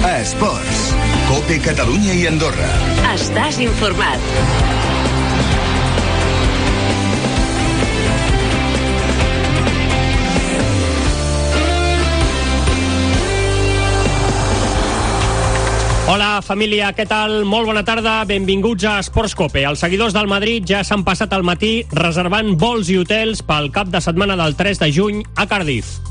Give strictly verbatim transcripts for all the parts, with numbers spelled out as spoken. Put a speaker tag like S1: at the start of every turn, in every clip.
S1: A Esports, COPE Catalunya i Andorra.
S2: Estàs informat.
S3: Hola, família, què tal? Molt bona tarda, benvinguts a Esports Cope. Els seguidors del Madrid ja s'han passat el matí reservant vols i hotels pel cap de setmana del tres de juny a Cardiff.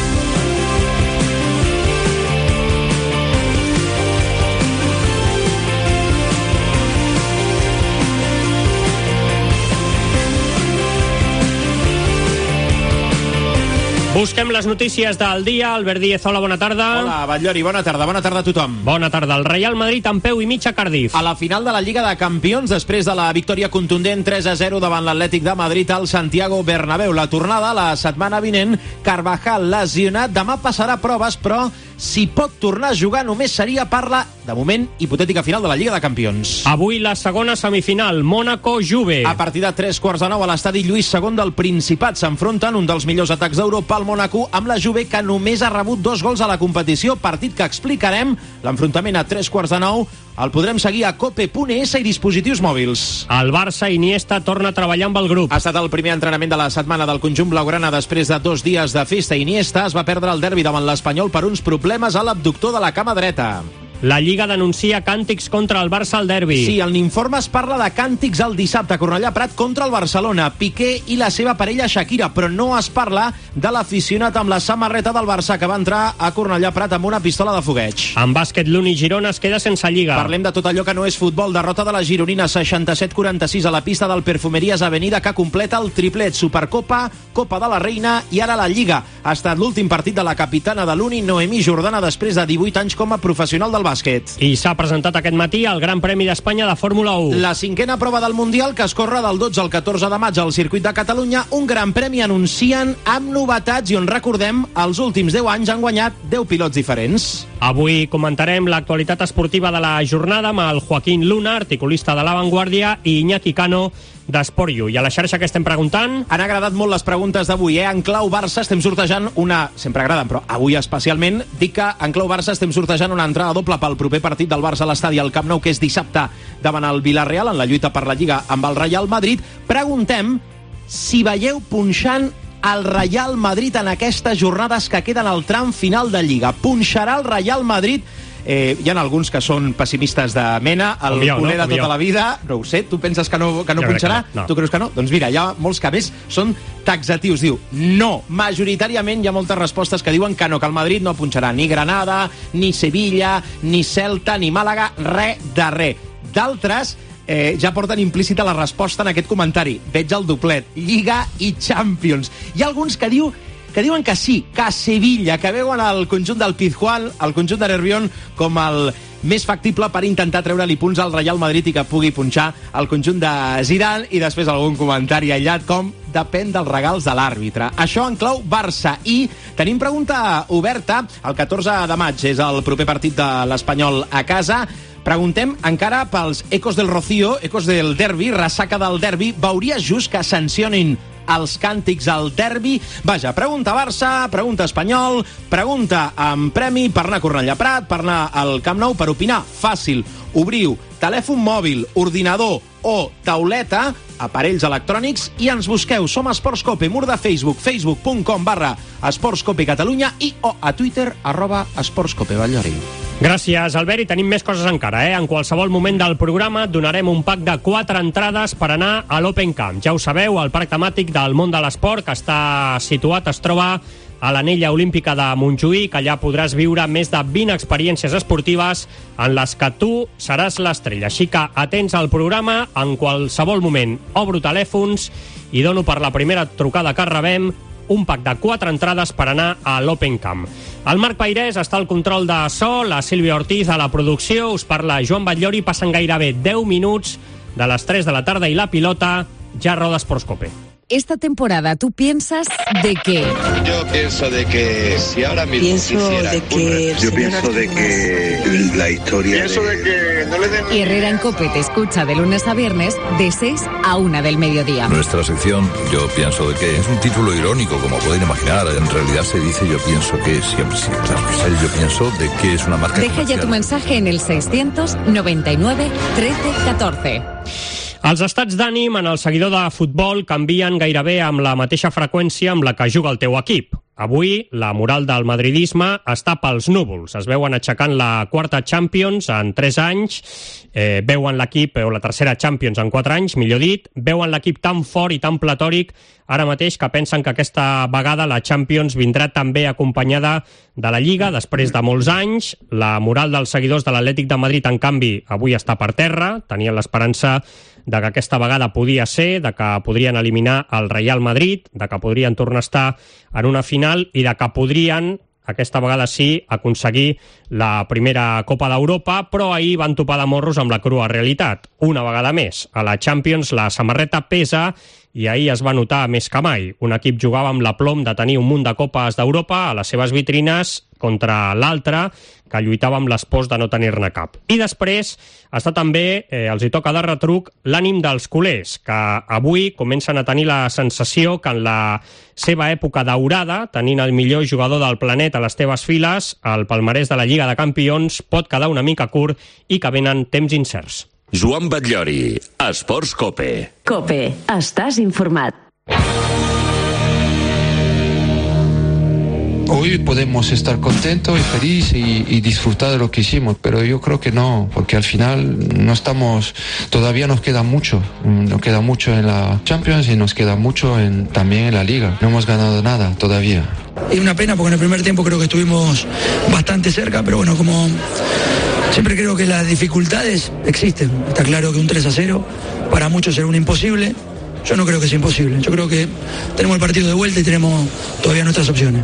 S3: Busquem les notícies del dia. Albert Díez, hola, bona tarda.
S4: Hola, Batllori, bona tarda. Bona tarda a tothom.
S3: Bona tarda. El Real Madrid amb peu i mig a Cardiff.
S4: A la final de la Lliga de Campions, després de la victòria contundent tres a zero davant l'Atlètic de Madrid al Santiago Bernabéu. La tornada la setmana vinent, Carvajal lesionat. Demà passarà proves, però si pot tornar a jugar només seria per la, de moment, hipotètica final de la Lliga de Campions.
S3: Avui la segona semifinal, Mónaco-Juve.
S4: A partir de tres quarts de nou a l'estadi Lluís segon del Principat s'enfronten un dels millors atacs d'Europa, el Mónaco, amb la Juve, que només ha rebut dos gols a la competició, partit que explicarem. L'enfrontament a tres quarts de nou el podrem seguir a cope punt es i dispositius mòbils.
S3: El Barça Iniesta torna a treballar amb el grup.
S4: Ha estat el primer entrenament de la setmana del conjunt blaugrana després de dos dies de festa. Iniesta es va perdre el derbi davant l'Espanyol per uns problemes a l'abductor de la cama dreta.
S3: La Lliga denuncia càntics contra el Barça al derbi.
S4: Sí, en l'informe es parla de càntics el dissabte a Cornellà Prat contra el Barcelona, Piqué i la seva parella Shakira, però no es parla de l'aficionat amb la samarreta del Barça que va entrar a Cornellà Prat amb una pistola de fogueig.
S3: En bàsquet, l'Uni Girona es queda sense Lliga.
S4: Parlem de tot allò que no és futbol. Derrota de la Gironina seixanta-set quaranta-sis a la pista del Perfumeries Avenida, que completa el triplet: Supercopa, Copa de la Reina i ara la Lliga. Ha estat l'últim partit de la capitana de l'Uni, Noemí Jordana, després de divuit anys com a professional del bàsquet.
S3: I s'ha presentat aquest matí el Gran Premi d'Espanya de Fórmula u.
S4: La cinquena prova del Mundial, que es corre del dotze al catorze de maig al circuit de Catalunya. Un Gran Premi anuncien amb novetats i on, recordem, els últims deu anys han guanyat deu pilots diferents.
S3: Avui comentarem l'actualitat esportiva de la jornada amb el Joaquín Luna, articulista de La Vanguardia, i Iñaki Cano, d'Esport U. I a la xarxa que estem preguntant?
S4: Han agradat molt les preguntes d'avui, eh? En clau Barça estem sortejant una... Sempre agraden, però avui especialment dic que en clau Barça estem sortejant una entrada doble pel proper partit del Barça a l'estadi al Camp Nou, que és dissabte davant el Villarreal en la lluita per la Lliga amb el Real Madrid. Preguntem si veieu punxant el Real Madrid en aquestes jornades que queden al tram final de Lliga. Punxarà el Real Madrid? Eh, hi ha alguns que són pessimistes de mena, el
S3: jo,
S4: culer
S3: no?
S4: de tota
S3: jo.
S4: la vida, no ho sé, tu penses que no, que no
S3: Jo
S4: punxarà?
S3: que no, no.
S4: Tu creus que no? Doncs mira, hi ha molts que més són taxatius, diu no. Majoritàriament hi ha moltes respostes que diuen que no, que el Madrid no punxarà ni Granada, ni Sevilla, ni Celta, ni Màlaga, res de res. D'altres eh, ja porten implícita la resposta en aquest comentari. Veig el doblet, Lliga i Champions. Hi ha alguns que diu que diuen que sí, que Sevilla, que veuen el conjunt del Pizjuán, el conjunt de Nervión, com el més factible per intentar treure-li punts al Real Madrid i que pugui punxar el conjunt de Zidane, i després algun comentari aïllat com depèn dels regals de l'àrbitre. Això en clau Barça. I tenim pregunta oberta. El catorze de maig és el proper partit de l'Espanyol a casa. Preguntem encara pels ecos del Rocío, ecos del derbi, ressaca del derbi. Veuries just que sancionin els càntics al derbi? Vaja, pregunta Barça, pregunta Espanyol, pregunta amb premi per anar a Cornellà Prat, per anar al Camp Nou, per opinar. Fàcil. Obriu telèfon mòbil, ordinador o tauleta, aparells electrònics, i ens busqueu. Som Esports Cope, mur de Facebook, facebook punt com barra Esports Cope Catalunya, i o a Twitter, arroba Esports Cope Batllori.
S3: Gràcies, Albert, i tenim més coses encara, eh? En qualsevol moment del programa donarem un pack de quatre entrades per anar a l'Open Camp. Ja ho sabeu, el parc temàtic del món de l'esport, que està situat, es troba a l'Anella Olímpica de Montjuïc. Allà podràs viure més de vint experiències esportives en les que tu seràs l'estrella. Així que atents al programa, en qualsevol moment obro telèfons i dono per la primera trucada que rebem un pack de quatre entrades per anar a l'Open Camp. El Marc Pairès està al control de so, la Sílvia Ortiz a la producció, us parla Joan Batllori. Passen gairebé deu minuts de les tres de la tarda i la pilota ja roda Esports Cope.
S5: esta temporada tú piensas de que...
S6: Yo pienso de que si ahora mismo
S7: pienso
S6: quisiera
S7: de que
S6: una... Yo pienso de que la historia
S7: pienso de...
S6: de que no le den...
S5: Herrera en COPE te escucha de lunes a viernes de seis a una del mediodía.
S8: Nuestra sección, yo pienso de que es un título irónico, como pueden imaginar. En realidad se dice yo pienso que siempre, sí, claro, yo pienso de que es una marca
S5: Deja
S8: comercial.
S5: ya tu mensaje en el seiscientos noventa y nueve trece catorce.
S3: Els estats d'ànim en el seguidor de futbol canvien gairebé amb la mateixa freqüència amb la que juga el teu equip. Avui, la moral del madridisme està pels núvols. Es veuen aixecant la quarta Champions en tres anys, eh, veuen l'equip, o la tercera Champions en quatre anys, millor dit, veuen l'equip tan fort i tan platòric ara mateix que pensen que aquesta vegada la Champions vindrà també acompanyada de la Lliga després de molts anys. La moral dels seguidors de l'Atlètic de Madrid, en canvi, avui està per terra. Tenien l'esperança de que aquesta vegada podia ser, de que podrien eliminar el Real Madrid, de que podrien tornar a estar en una final i de que podrien, aquesta vegada sí, aconseguir la primera Copa d'Europa, però ahir van topar de morros amb la crua realitat. Una vegada més, a la Champions la samarreta pesa i ahir es va notar més que mai. Un equip jugava amb l'aplom de tenir un munt de copes d'Europa a les seves vitrines contra l'altre, que lluitava amb les pors de no tenir-ne cap. I després està també, eh, els hi toca de retruc, l'ànim dels culers, que avui comencen a tenir la sensació que en la seva època daurada, tenint el millor jugador del planeta a les teves files, el palmarès de la Lliga de Campions pot quedar una mica curt i que venen temps incerts.
S9: Joan Batllori, Esports COPE.
S2: COPE, estàs informat.
S10: Hoy podemos estar contentos y felices y, y disfrutar de lo que hicimos, pero yo creo que no, porque al final no estamos, todavía nos queda mucho, nos queda mucho en la Champions y nos queda mucho en, también en la Liga. No hemos ganado nada todavía.
S11: Y una pena porque en el primer tiempo creo que estuvimos bastante cerca, pero bueno, como siempre creo que las dificultades existen. Está claro que un tres a cero para muchos será un imposible. Yo no creo que sea imposible. Yo creo que tenemos el partido de vuelta y tenemos todavía nuestras opciones.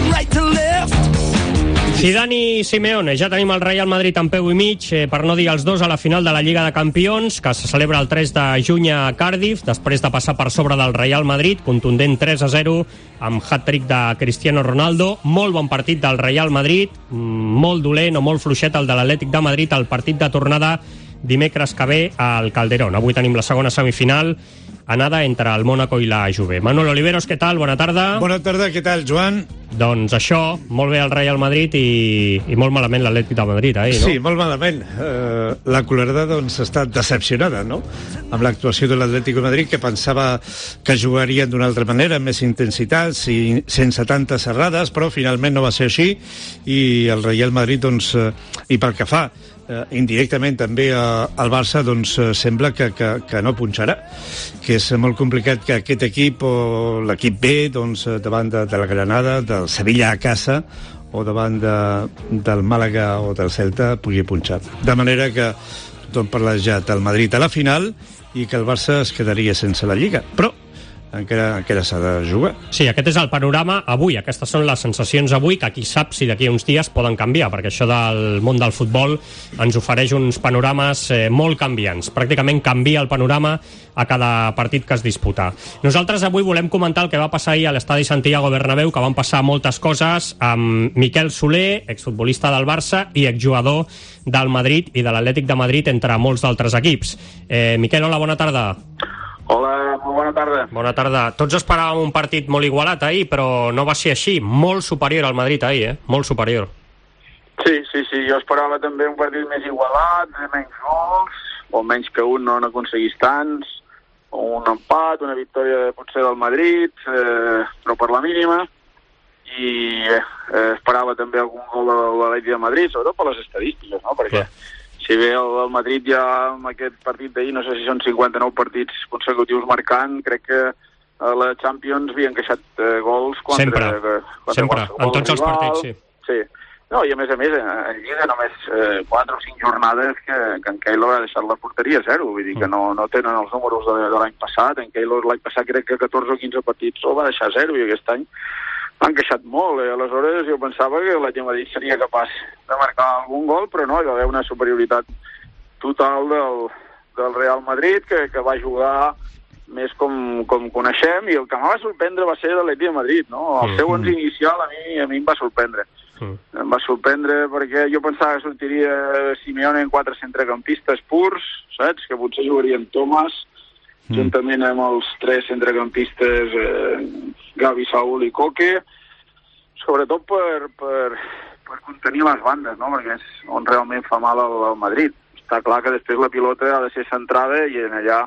S3: Zidane i Simeone, ja tenim el Real Madrid en peu i mig, eh, per no dir els dos a la final de la Lliga de Campions, que se celebra el tres de juny a Cardiff, després de passar per sobre del Real Madrid, contundent tres a zero, amb hat-trick de Cristiano Ronaldo. Molt bon partit del Real Madrid, molt dolent o molt fluixet el de l'Atlètic de Madrid, el partit de tornada dimecres que ve al Calderón. Avui tenim la segona semifinal, anada entre el Mónaco i la Juve. Manuel Oliveros, què tal? Bona tarda.
S12: Bona tarda, què tal, Joan?
S3: Doncs això, molt bé el Real Madrid i, i molt malament l'Atlètic de Madrid, eh, no?
S12: Sí, molt malament. Uh, la cullerada, doncs, està decepcionada, no?, amb l'actuació de l'Atlètic de Madrid, que pensava que jugarien d'una altra manera, amb més intensitat, i sense tantes errades, però finalment no va ser així, i el Real Madrid, doncs, uh, i pel que fa Uh, indirectament també uh, el Barça, doncs uh, sembla que, que, que no punxarà, que és molt complicat que aquest equip o l'equip B, doncs, uh, davant de, de la Granada, del Sevilla a casa o davant de, del Màlaga o del Celta pugui punxar. De manera que tothom parla ja del Madrid a la final i que el Barça es quedaria sense la Lliga, però encara, encara s'ha de jugar.
S3: Sí, aquest és el panorama avui, aquestes són les sensacions avui, que qui sap si d'aquí uns dies poden canviar, perquè això del món del futbol ens ofereix uns panorames eh, molt canviants. Pràcticament canvia el panorama a cada partit que es disputa. Nosaltres avui volem comentar el que va passar ahir a l'estadi Santiago Bernabéu, que van passar moltes coses amb Miquel Soler, exfutbolista del Barça i exjugador del Madrid i de l'Atlètic de Madrid, entre molts d'altres equips. Eh, Miquel, hola, bona tarda.
S13: Hola, molt bona tarda.
S3: Bona tarda. Tots esperàvem un partit molt igualat ahir, però no va ser així. Molt superior al Madrid ahir, eh? Molt superior.
S13: Sí, sí, sí. Jo esperava també un partit més igualat, de menys gols, o menys que un no n'aconseguís tants, o un empat, una victòria potser del Madrid, eh, però per la mínima. I eh, esperava també algun gol de l'Atlètic de Madrid, sobretot per les estadístiques, no? Perquè clar, si bé el, el Madrid ja amb aquest partit d'ahir, no sé si són cinquanta-nou partits consecutius marcant, crec que a la Champions havien queixat eh, gols contra...
S3: Sempre,
S13: eh, contra
S3: sempre, en tots els partits, sí.
S13: Sí. No, i a més a més, en Lliga només eh, quatre o cinc jornades que, que en Keylor ha deixat la porteria a zero, vull dir que no, no tenen els números de, de l'any passat. En Keylor l'any passat crec que catorze o quinze partits el va deixar a zero, i aquest any han queixat molt, eh? Aleshores jo pensava que l'Atlètic de Madrid seria capaç de marcar algun gol, però no, hi va haver una superioritat total del, del Real Madrid, que, que va jugar més com, com coneixem, i el que em va sorprendre va ser l'Atlètic de Madrid, no? El mm. seu onze inicial a mi, a mi em va sorprendre. Mm. Em va sorprendre perquè jo pensava que sortiria Simeone en quatre centrecampistes purs, saps? Que potser jugarien Thomas, mm. juntament amb els tres centrecampistes eh, Gavi, Saúl i Coque, sobretot per, per, per contenir les bandes, no? Perquè és on realment fa mal al, al Madrid. Està clar que després la pilota ha de ser centrada i en allà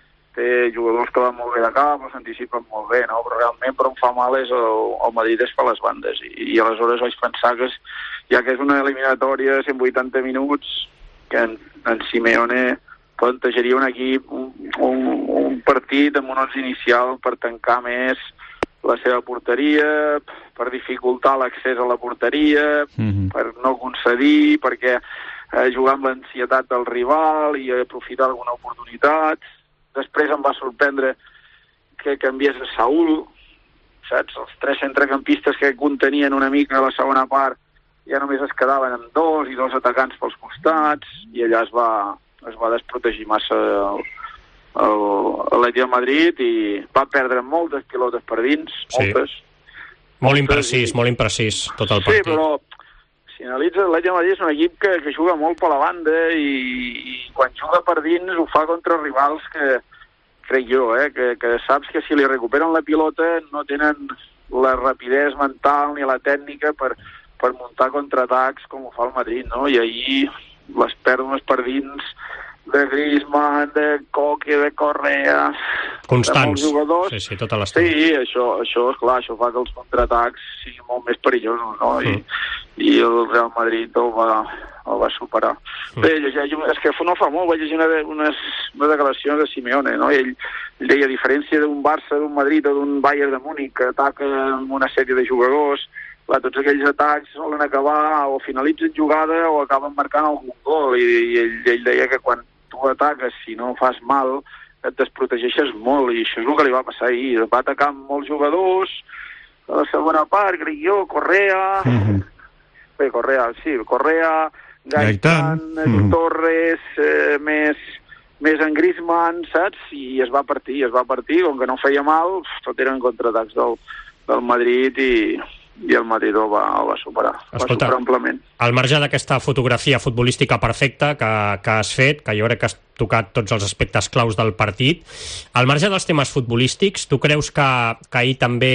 S13: té jugadors que van molt bé de cap, o s'anticipen molt bé, no? Però realment per on fa mal és el, el Madrid és per les bandes. I, i aleshores vaig pensar que, és, ja que és una eliminatòria de cent vuitanta minuts, que en, en Simeone plantejaria un equip, un, un, un partit amb un onze inicial per tancar més la seva porteria, per dificultar l'accés a la porteria, mm-hmm. per no concedir, perquè eh, jugar amb l'ansietat del rival i aprofitar alguna oportunitat. Després em va sorprendre que canviés a Saúl, saps? Els tres centrecampistes que contenien una mica la segona part ja només es quedaven amb dos i dos atacants pels costats, i allà es va, es va desprotegir massa el, l'Atlètic de Madrid i va perdre moltes pilotes per dins, moltes.
S3: Sí. Molt imprecís, i... molt imprecís tot el partit.
S13: Sí, però si analitzes, l'Atlètic de Madrid és un equip que, que juga molt per la banda i, i quan juga per dins ho fa contra rivals que, crec jo, eh, que, que saps que si li recuperen la pilota no tenen la rapidesa mental ni la tècnica per, per muntar contraatacs com ho fa el Madrid, no? I ahir les pèrdues per dins de Griezmann, de Coque, de Correa,
S3: constants,
S13: de molts jugadors.
S3: Sí, sí, tota l'estona.
S13: Sí, això, això, esclar, això fa que els contraatacs siguin molt més perillosos, no? Mm. I, I el Real Madrid el va, el va superar. Mm. Bé, llegeix, és que no fa molt, vaig llegir una, unes, unes declaracions de Simeone, no? I ell, ell deia, a diferència d'un Barça, d'un Madrid o d'un Bayern de Múnich, que ataca amb una sèrie de jugadors, clar, tots aquells atacs solen acabar o finalitzen jugada o acaben marcant algun gol, i, i ell, ell deia que quan tu ataques, si no fas mal, et desprotegeixes molt, i això és el que li va passar ahir. Va atacar amb molts jugadors, a la segona part, crec jo, Correa, mm-hmm. bé, Correa, sí, Correa, Gaitán, mm-hmm. Torres, eh, més, més en Griezmann, saps? I es va partir, es va partir, com que no feia mal, tot eren contraatacs del, del Madrid i... i el Madrid el va, el va superar,
S3: Escolta,
S13: va superar amplament.
S3: Al marge d'aquesta fotografia futbolística perfecta que, que has fet, que jo crec que has tocat tots els aspectes claus del partit, al marge dels temes futbolístics, tu creus que, que ahir també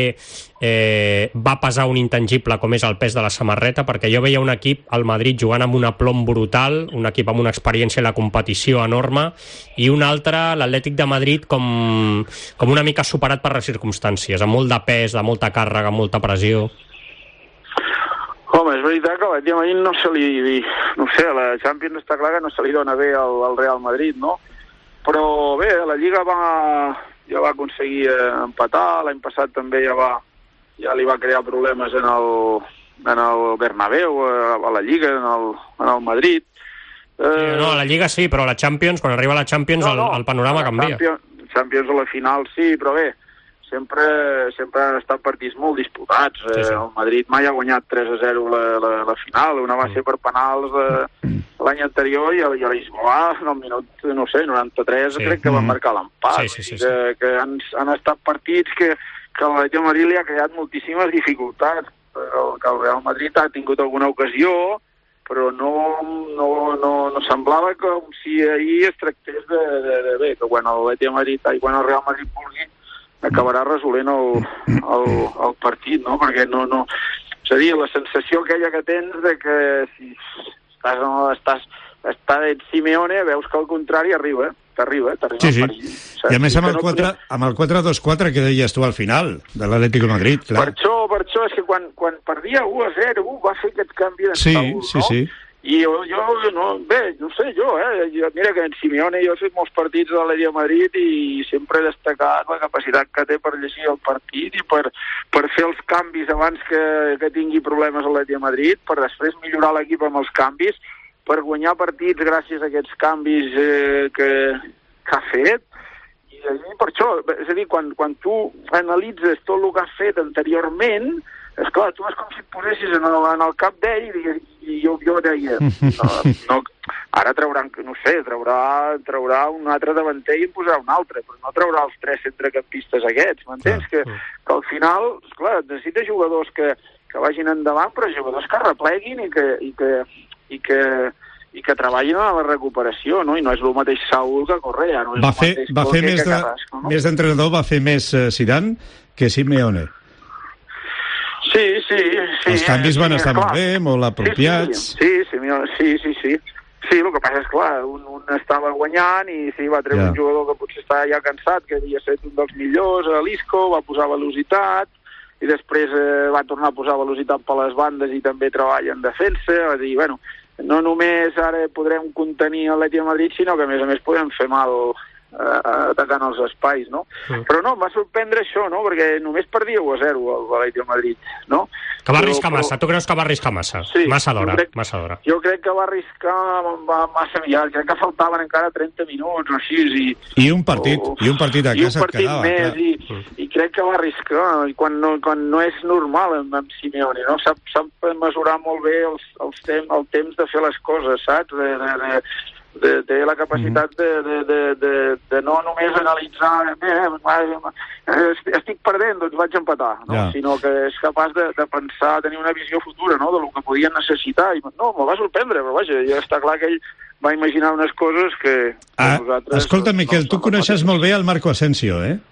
S3: eh, va pesar un intangible com és el pes de la samarreta? Perquè jo veia un equip, al Madrid, jugant amb un aplom brutal, un equip amb una experiència en la competició enorme, i un altre, l'Atlètic de Madrid, com, com una mica superat per les circumstàncies, amb molt de pes, de molta càrrega, amb molta pressió.
S13: Home, és veritat que l'Atlètic de Madrid no se li... No sé, a la Champions està clar que no se li dona bé al, al Real Madrid, no? Però bé, la Lliga va, ja va aconseguir empatar, l'any passat també ja, va, ja li va crear problemes en el, en el Bernabéu, a la Lliga, en el, en el Madrid.
S3: Eh... No, a la Lliga sí, però a la Champions, quan arriba a la Champions, no, no, el, el panorama canvia.
S13: Champions, Champions a la final sí, però bé, sempre, sempre han estat partits molt disputats. Sí, sí. El Madrid mai ha guanyat tres a zero la, la, la final, una va ser per penals de l'any anterior i a, i a l'Isboà, en el minut, no sé, noranta-tres, sí. crec que va marcar l'empat. Sí, sí, sí, sí. Que, que han, han estat partits que, que el Real Madrid li ha creat moltíssimes dificultats. Però que el Real Madrid ha tingut alguna ocasió, però no, no, no, no semblava com si ahir es tractés de, de, de bé, que quan el Real Madrid, quan el Real Madrid vulgui, acabarà resolent el, el, el partit, no? Perquè no, no... És a dir, la sensació aquella que tens de que si estàs, no, estàs, estàs en Simeone, veus que al contrari arriba, t'arriba, t'arriba
S12: sí, sí.
S13: el perill.
S12: I a més amb el, quatre, amb el quatre dos quatre que deies tu al final, de l'Atlético de Madrid, clar.
S13: Per això, per això, és que quan, quan perdia u a zero va fer aquest canvi de
S12: sí,
S13: Saúl,
S12: sí,
S13: no?
S12: Sí.
S13: I jo, jo no, bé, no sé jo, eh? Jo, mira que en Simeone jo he fet molts partits de l'Atlético de Madrid i sempre he destacat la capacitat que té per llegir el partit i per, per fer els canvis abans que, que tingui problemes l'Atlético de Madrid, per després millorar l'equip amb els canvis, per guanyar partits gràcies a aquests canvis eh, que, que ha fet. I, i per això, és a dir, quan, quan tu analitzes tot el que ha fet anteriorment, és clar, tu és com si et posessis en el, en el cap d'ell i, i jo, jo deia, no, no, Ara traurà, no sé, traurà, traurà un altre davanter i en posarà un altre, però no traurà els tres centrecampistes aquests, m'entens? Que, que al final, esclar, necessita jugadors que, que vagin endavant, però jugadors que repleguin i que, i que, i que, i que treballin a la recuperació, no? I no és el mateix Saúl que Correa, no és
S12: va fer,
S13: el mateix
S12: va fer
S13: que
S12: més, de,
S13: Carrasco, no?
S12: més d'entrenador, va fer més uh, Zidane que Simeone.
S13: Sí, sí, sí.
S12: Els canvis van
S13: sí,
S12: estar
S13: clar.
S12: molt bé, molt apropiats.
S13: Sí, sí, sí, sí, sí, sí. Sí, el que passa és, clar, un, un estava guanyant i sí, va treure
S12: ja.
S13: un jugador que potser estava ja cansat, que havia estat un dels millors, a l'Isco, va posar velocitat, i després eh, va tornar a posar velocitat per les bandes i també treballa en defensa, va dir, bueno, no només ara podrem contenir l'Atlètic de Madrid, sinó que a més a més podem fer mal eh, atacant els espais, no? Mm. Però no, em va sorprendre això, no? Perquè només perdia u a zero l'Atlètic de Madrid, no?
S3: Que va arriscar però, massa, tu creus que va arriscar massa?
S13: Sí,
S3: massa d'hora,
S13: crec,
S3: massa d'hora.
S13: Jo crec que va arriscar va, massa aviat, crec que faltaven encara trenta minuts o així. I,
S12: I un partit, o, i un partit a casa et quedava,
S13: més,
S12: clar.
S13: I, mm. i crec que va arriscar, i quan no, quan no és normal amb, amb Simeone, no? Sap, sap mesurar molt bé els, els tem, el temps de fer les coses, saps? De, de, de, de, de la capacitat de, de, de, de, de no només analitzar eh, eh, estic perdent, doncs vaig empatar, no? Ja. Sinó que és capaç de, de pensar, tenir una visió futura, no?, de lo que podien necessitar. I, no, me va sorprendre, però vaja, ja està clar que ell va imaginar unes coses que, que
S12: ah,
S13: nosaltres...
S12: Escolta, Miquel, no, tu coneixes molt bé el Marco Asensio, eh?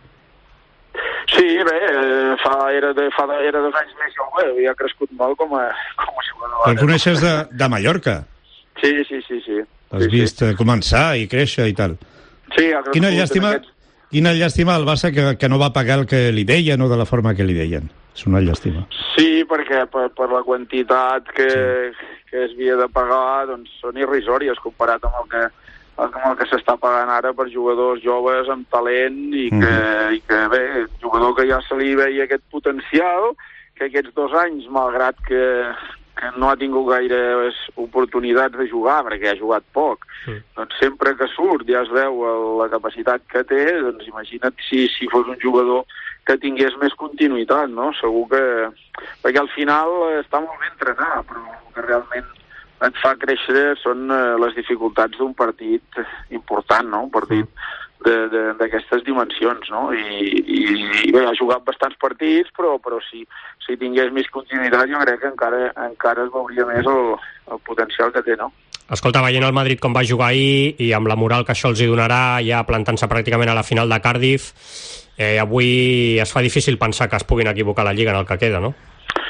S13: Sí, bé, fa, era, de, fa de, era dos anys més jove, havia crescut molt com a, com a jugador.
S12: El coneixes de, de Mallorca?
S13: Sí, sí, sí, sí.
S12: Has
S13: sí,
S12: vist
S13: sí.
S12: començar i créixer i tal.
S13: Sí, ha crescut.
S12: Quina llàstima, aquests... quina llàstima el Barça que, que no va pagar el que li deien o de la forma que li deien. És una llàstima.
S13: Sí, perquè per, per la quantitat que, sí. que es havia de pagar, doncs són irrisòries comparat amb el que amb el que s'està pagant ara per jugadors joves amb talent i que, mm. i que bé, jugador que ja se li veia aquest potencial, que aquests dos anys, malgrat que que no ha tingut gaires oportunitats de jugar, perquè ha jugat poc, mm. doncs sempre que surt ja es veu la capacitat que té, doncs imagina't si, si fos un jugador que tingués més continuïtat, no? Segur que... Perquè al final està molt bé entrenar, però el que realment et fa créixer són les dificultats d'un partit important, no? Un partit d'aquestes dimensions, no? I, i, i bé, ha jugat bastants partits, però, però si, si tingués més continuïtat jo crec que encara, encara es veuria més el, el potencial que té, no?
S3: Escolta, veient el Madrid com va jugar ahir i amb la moral que això els hi donarà, ja plantant-se pràcticament a la final de Cardiff, eh, avui es fa difícil pensar que es puguin equivocar la Lliga en el que queda, no?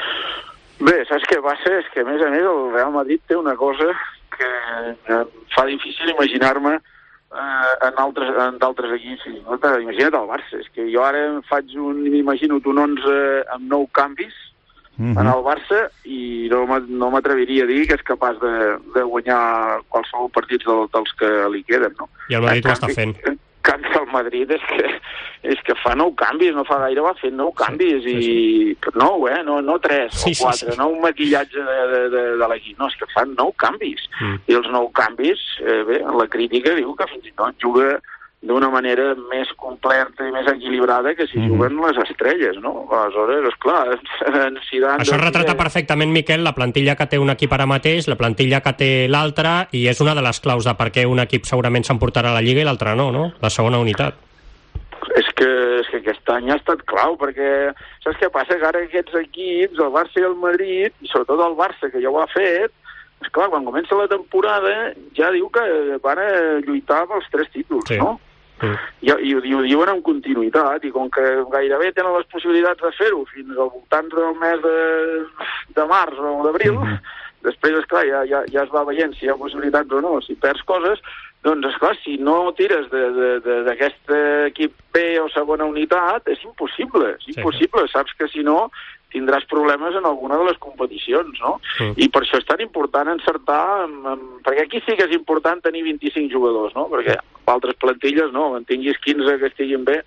S13: Bé, saps què passa? És que a més a més el Real Madrid té una cosa que em fa difícil imaginar-me Uh, en altres en d'altres equips. Imagina't el Barça, és que jo ara em faig un, m'imagino un onze amb nou canvis mm-hmm. en el Barça i no, no m'atreviria a dir que és capaç de, de guanyar qualsevol partit del, dels que li queden, no?
S3: I el Madrid ho està fent.
S13: En canvi el Madrid és que, és que fa nou canvis, no fa gaire va fer nou canvis sí, sí, sí. i nou, eh? No, no tres sí, o quatre, sí, sí. No un maquillatge de, de, de, de l'equip, no, és que fan nou canvis. Mm. I els nou canvis, eh, bé, la crítica diu que fins i tot juga d'una manera més completa i més equilibrada que si mm. juguen les estrelles, no? Aleshores, esclar, Zidane...
S3: Això retrata perfectament, Miquel, la plantilla que té un equip ara mateix, la plantilla que té l'altre, i és una de les claus de per què un equip segurament s'emportarà a la Lliga i l'altre no, no? La segona unitat.
S13: És que, és que aquest any ha estat clau, perquè saps què passa? Que ara aquests equips, el Barça i el Madrid, i sobretot el Barça, que ja ho ha fet, esclar, quan comença la temporada ja diu que van a lluitar pels tres títols, sí. No? Mm. I, i, i ho diuen amb continuïtat, i com que gairebé tenen les possibilitats de fer-ho fins al voltant del mes de, de març o d'abril, mm -hmm. després, esclar, ja, ja, ja es va veient si hi ha possibilitats o no, si perds coses, doncs, esclar, si no tires d'aquest equip B o segona unitat, és impossible, és impossible, sí. Saps que si no tindràs problemes en alguna de les competicions, no? Mm. I per això és tan important encertar, amb, amb, perquè aquí sí que és important tenir vint-i-cinc jugadors, no? Perquè altres plantilles no, en tinguis quinze que estiguin bé,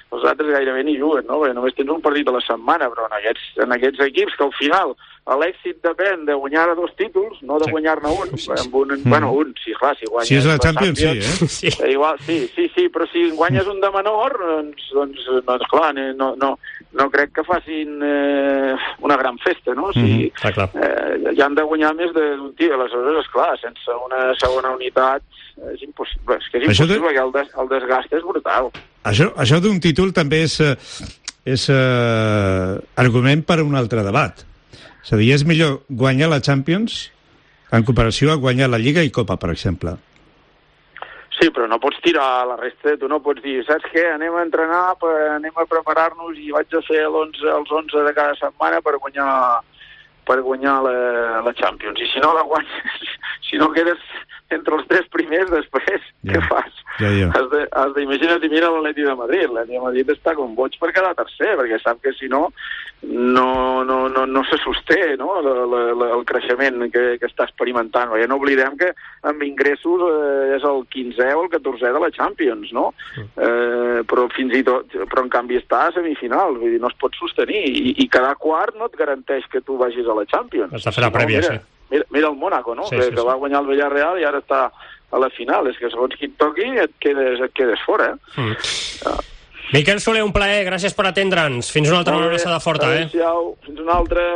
S13: els altres gairebé ni juguen, no? Perquè només tens un partit a la setmana, però en aquests, en aquests equips que al final l'èxit depèn de guanyar dos títols, no de guanyar-ne un. Amb un mm. Bueno, un, sí, clar, si guanyes...
S12: Si és la Champions, Champions sí,
S3: eh?
S13: Sí. Igual, sí, sí, sí, però si guanyes un de menor, doncs, doncs, doncs clar, no, no, no crec que facin eh, una gran festa, no? O sigui,
S3: mm,
S13: eh, ja han de guanyar més d'un tio, aleshores, esclar, sense una segona unitat és impossible, és que és impossible, de... perquè el, des, el desgast és brutal.
S12: Això, això d'un títol també és, és eh, argument per a un altre debat. És a dir, és millor guanyar la Champions en comparació a guanyar la Lliga i Copa, per exemple.
S13: Sí, però no pots tirar la resta. Tu no pots dir, saps què? Anem a entrenar, anem a preparar-nos i vaig a fer l'onze, els onze de cada setmana per guanyar, per guanyar la, la Champions. I si no la guanyes, si no quedes entre els tres primers, després, ja, què fas?
S12: Ja, ja.
S13: Has de, has de, imagina't i mira l'Atleti de Madrid. L'Atleti de Madrid està com boig per quedar tercer, perquè sap que si no, no, no, no, no se sosté, no? La, la, la, el creixement que, que està experimentant. Perquè no oblidem que amb ingressos eh, és el quinzè o el catorzè de la Champions, no? Mm. Eh, però fins i tot, però en canvi està a semifinal, vull dir, no es pot sostenir. I, i cada quart no et garanteix que tu vagis a la Champions.
S3: Has de fer la prèvia,
S13: no, mira,
S3: sí.
S13: Mira, mira el Mónaco, no?
S3: Sí,
S13: que,
S3: sí,
S13: que
S3: sí.
S13: va guanyar el Villarreal i ara està a la final. És que segons qui et toqui et quedes, et quedes fora, eh?
S3: Mm. Uh. Miquel Soler, un plaer, gràcies per atendre'ns. Fins una altra, una abraçada forta, eh?
S13: Fins una altra.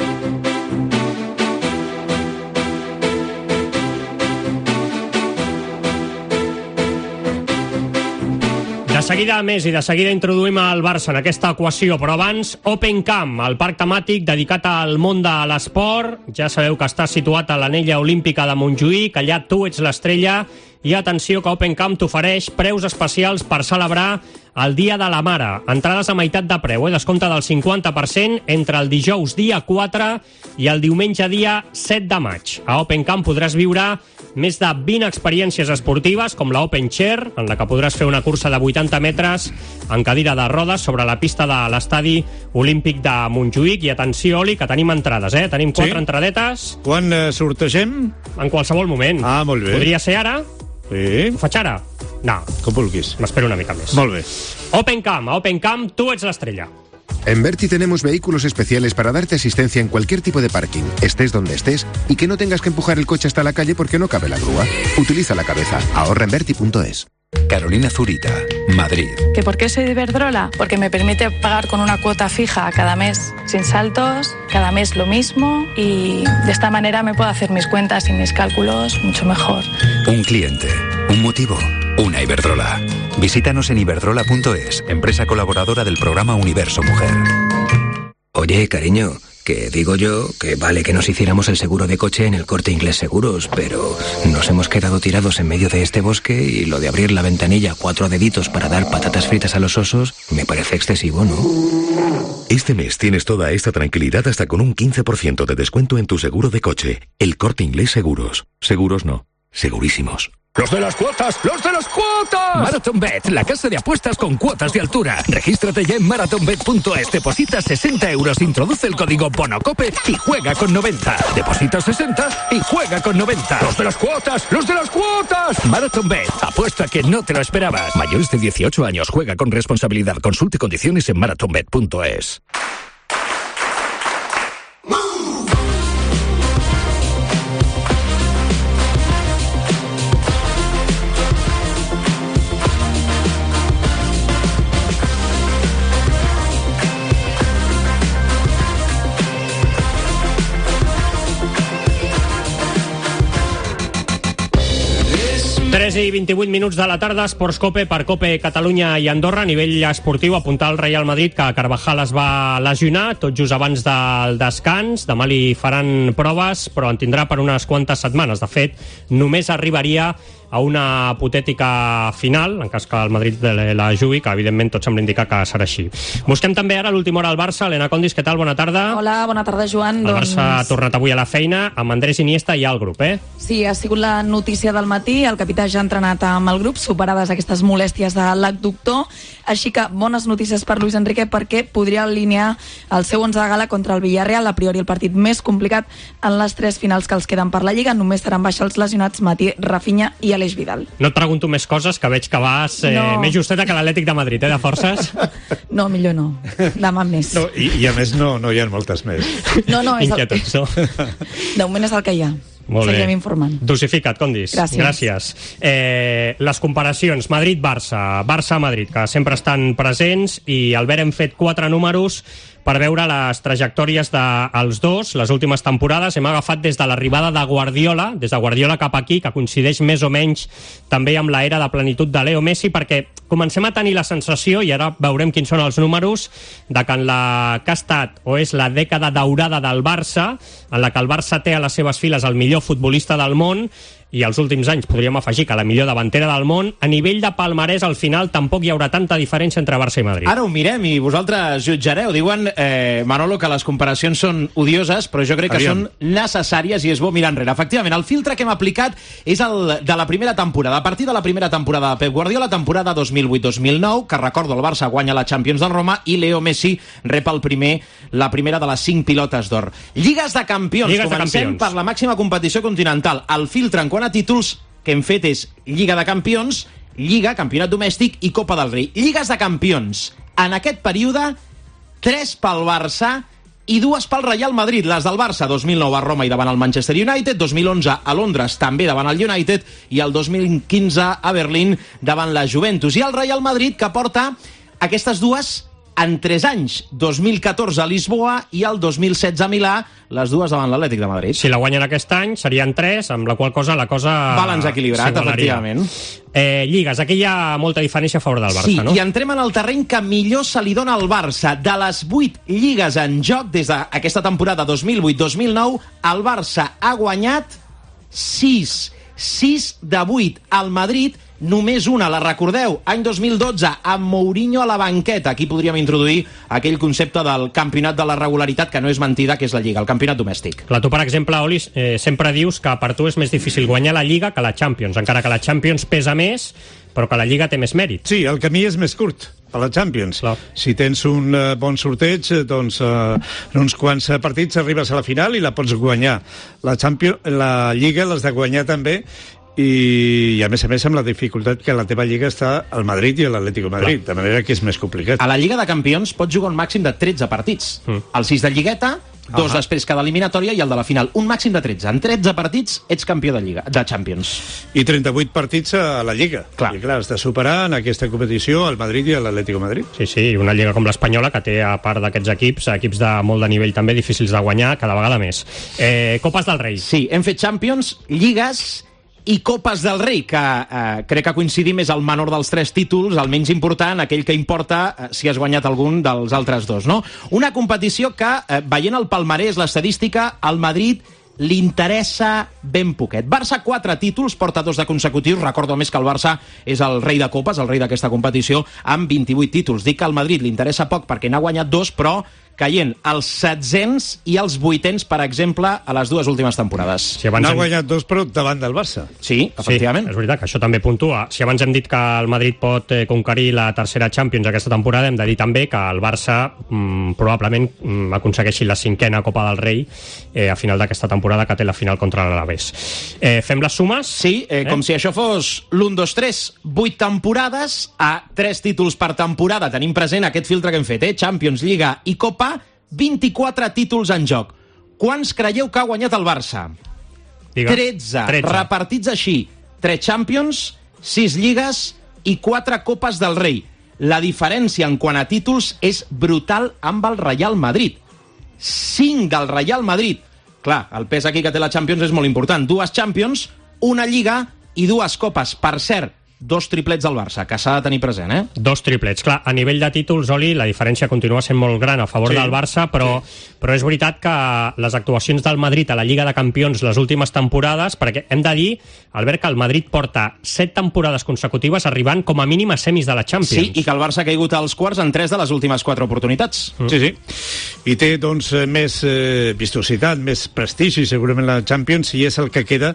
S3: De seguida més i de seguida introduïm el Barça en aquesta equació, però abans Open Camp, el parc temàtic dedicat al món de l'esport. Ja sabeu que està situat a l'anella olímpica de Montjuïc, allà tu ets l'estrella, i atenció que Open Camp t'ofereix preus especials per celebrar el Dia de la Mare. Entrades a meitat de preu, eh? Descompte del cinquanta per cent entre el dijous dia quatre i el diumenge dia set de maig. A Open Camp podràs viure més de vint experiències esportives, com la Open Chair, en la que podràs fer una cursa de vuitanta metres en cadira de rodes sobre la pista de l'estadi olímpic de Montjuïc. I atenció, Oli, que tenim entrades, eh? Tenim quatre sí? entradetes.
S12: Quan eh, sortegem?
S3: En qualsevol moment.
S12: Ah, molt bé.
S3: Podria ser ara?
S12: Sí.
S3: Ho faig ara? No.
S12: Com vulguis.
S3: M'espero una mica més.
S12: Molt bé.
S3: Open Camp, a Open Camp, tu ets l'estrella.
S7: En Berti tenemos vehículos especiales para darte asistencia en cualquier tipo de parking, estés donde estés, y que no tengas que empujar el coche hasta la calle porque no cabe la grúa. Utiliza la cabeza. Ahorra en Berti punto es.
S14: Carolina Zurita, Madrid.
S15: ¿Que por qué soy de Iberdrola? Porque me permite pagar con una cuota fija cada mes, sin saltos, cada mes lo mismo, y de esta manera me puedo hacer mis cuentas y mis cálculos mucho mejor.
S14: Un cliente, un motivo, una Iberdrola. Visítanos en iberdrola punto es, empresa colaboradora del programa Universo Mujer.
S16: Oye, cariño, que digo yo que vale que nos hiciéramos el seguro de coche en el Corte Inglés Seguros, pero nos hemos quedado tirados en medio de este bosque y lo de abrir la ventanilla a cuatro deditos para dar patatas fritas a los osos me parece excesivo, ¿no?
S17: Este mes tienes toda esta tranquilidad hasta con un quince por ciento de descuento en tu seguro de coche. El Corte Inglés Seguros. Seguros no, segurísimos.
S18: ¡Los de las cuotas! ¡Los de las cuotas! MarathonBet, la casa de apuestas con cuotas de altura. Regístrate ya en marathon bet punto es. Deposita sesenta euros, introduce el código BONOCOPE y juega con noventa. Deposita sesenta y juega con noventa. ¡Los de las cuotas! ¡Los de las cuotas! MarathonBet, apuesta que no te lo esperabas. Mayores de dieciocho años, juega con responsabilidad. Consulte condiciones en marathon bet punto es.
S3: tres i vint-i-vuit minuts de la tarda, Esports Cope per Cope Catalunya i Andorra. A nivell esportiu, apuntar al Real Madrid que Carvajal es va lesionar tot just abans del descans. Demà li faran proves, però en tindrà per unes quantes setmanes. De fet, només arribaria a una hipotètica final, en cas que el Madrid la jugui, que evidentment tot sembla indicar que serà així. Busquem també ara l'última hora al Barça. Helena Condis, què tal? Bona tarda.
S19: Hola, bona tarda, Joan.
S3: El
S19: doncs...
S3: Barça ha tornat avui a la feina, amb Andrés Iniesta i al grup, eh?
S19: Sí, ha sigut la notícia del matí. El capità ja ha entrenat amb el grup, superades aquestes molèsties de l'adductor, així que bones notícies per Luis Enrique perquè podria alinear el seu onze de gala contra el Villarreal, a priori el partit més complicat en les tres finals que els queden per la Lliga. Només seran baixa els lesionats Matí, Rafinha i Aleix Vidal.
S3: No et pregunto més coses, que veig que vas eh, no. més justeta que l'Atlètic de Madrid, eh, de forces.
S19: No, millor no. Demà més.
S12: No, i, I a més no, no hi ha moltes més.
S19: No, no, és
S3: Inquietuds, no?
S19: De moment és el que hi ha.
S3: Molt bé.
S19: Seguirem informant.
S3: Dosificat, com dis.
S19: Gràcies.
S3: Gràcies. Eh, les comparacions Madrid-Barça, Barça-Madrid, que sempre estan presents, i Albert, hem fet quatre números per veure les trajectòries dels dos, les últimes temporades. Hem agafat des de l'arribada de Guardiola, des de Guardiola cap aquí, que coincideix més o menys també amb l'era de plenitud de Leo Messi, perquè comencem a tenir la sensació, i ara veurem quins són els números, de que en la que ha estat, o és la dècada daurada del Barça, en la que el Barça té a les seves files el millor futbolista del món, i els últims anys podríem afegir que la millor davantera del món, a nivell de palmarès al final tampoc hi haurà tanta diferència entre Barça i Madrid.
S4: Ara ho mirem i vosaltres jutjareu. Diuen, eh, Manolo, que les comparacions són odioses, però jo crec que Aviam. són necessàries i és bo mirar enrere. Efectivament, el filtre que hem aplicat és el de la primera temporada. A partir de la primera temporada de Pep Guardiola, temporada dos mil vuit dos mil nou, que recordo el Barça guanya la Champions del Roma i Leo Messi rep el primer, la primera de les cinc pilotes d'or. Lligues de campions.
S3: Lligues
S4: Comencem
S3: de campions.
S4: per la màxima competició continental. El filtre en quant a títols que hem fet és Lliga de Campions, Lliga, Campionat Domèstic i Copa del Rei. Lligues de Campions. En aquest període, tres pel Barça i dues pel Real Madrid. Les del Barça, dos mil nou a Roma i davant el Manchester United, dos mil onze a Londres també davant el United i el dos mil quinze a Berlín davant la Juventus. I el Real Madrid, que porta aquestes dues en tres anys, dos mil catorze a Lisboa i el dos mil setze a Milà, les dues davant l'Atlètic de Madrid.
S3: Si la guanyen aquest any, serien tres, amb la qual cosa la cosa...
S4: Balanç equilibrat, efectivament.
S3: Eh, lligues, aquí hi ha molta diferència a favor del Barça,
S4: sí,
S3: no?
S4: Sí, i entrem en el terreny que millor se li dona al Barça. De les vuit lligues en joc des d'aquesta temporada dos mil vuit dos mil nou, el Barça ha guanyat sis. sis de vuit. El Madrid només una, la recordeu, any dos mil dotze, amb Mourinho a la banqueta. Aquí podríem introduir aquell concepte del campionat de la regularitat, que no és mentida, que és la Lliga, el campionat domèstic.
S3: Clar, tu, per exemple, Oli, eh, sempre dius que per tu és més difícil guanyar la Lliga que la Champions, encara que la Champions pesa més, però que la Lliga té més mèrit.
S12: Sí, el camí és més curt a la Champions.
S3: Clar.
S12: Si tens un uh, bon sorteig, doncs uh, en uns quants partits arribes a la final i la pots guanyar. La Champions, la Lliga l'has de guanyar també, i, i a més a més amb la dificultat que la teva lliga està al Madrid i a l'Atlético de Madrid, de manera que és més complicat.
S4: A la Lliga de Campions pots jugar un màxim de tretze partits. Mm. El sis de Lligueta, dos uh -huh. després cada eliminatòria i el de la final. Un màxim de tretze. En tretze partits ets campió de Lliga, de Champions.
S12: I trenta-vuit partits a la Lliga.
S4: Clar.
S12: I clar, has de superar en aquesta competició el Madrid i l'Atlético de Madrid.
S3: Sí, sí, una Lliga com l'Espanyola, que té, a part d'aquests equips, equips de molt de nivell també difícils de guanyar, cada vegada més. Eh, Copes del Rei.
S4: Sí, hem fet Champions, Lligues i Copes del Rei, que eh, crec que coincidim és el menor dels tres títols, el menys important, aquell que importa eh, si has guanyat algun dels altres dos, no? Una competició que, eh, veient el palmarès, l'estadística, al Madrid li interessa ben poquet. Barça, quatre títols, porta dos de consecutius. Recordo més que el Barça és el rei de copes, el rei d'aquesta competició, amb vint-i-vuit títols. Dic que al Madrid li interessa poc perquè n'ha guanyat dos, però caient els setzents i els vuitens, per exemple, a les dues últimes temporades.
S12: Si abans N'ha hem... guanyat dos, però davant del Barça.
S4: Sí, efectivament.
S3: Sí, és veritat que això també puntua. Si abans hem dit que el Madrid pot eh, conquerir la tercera Champions aquesta temporada, hem de dir també que el Barça mm, probablement mm, aconsegueixi la cinquena Copa del Rei eh, a final d'aquesta temporada, que té la final contra l'Alavés. Eh, fem les sumes?
S4: Sí, eh, eh? com si això fos l'un, dos, tres, vuit temporades, a tres títols per temporada. Tenim present aquest filtre que hem fet, eh? Champions, Lliga i Copa, vint-i-quatre títols en joc. Quants creieu que ha guanyat el Barça?
S3: Digue.
S4: tretze. Repartits així. tres Champions, sis Lligues i quatre Copes del Rei. La diferència en quant a títols és brutal amb el Real Madrid. cinc del Real Madrid. Clar, el pes aquí que té la Champions és molt important. Dues Champions, una Lliga i dues Copes. Per cert, dos triplets al Barça, que s'ha de tenir present, eh?
S3: Dos triplets. Clar, a nivell de títols, Oli, la diferència continua sent molt gran a favor
S12: sí,
S3: del Barça, però, sí. però és veritat que les actuacions del Madrid a la Lliga de Campions les últimes temporades, perquè hem de dir, Albert, que el Madrid porta set temporades consecutives arribant com a mínim a semis de la Champions.
S4: Sí, i que el Barça ha caigut als quarts en tres de les últimes quatre oportunitats.
S12: Mm. Sí, sí. I té, doncs, més eh, vistositat, més prestigi, segurament, la Champions, i és el que queda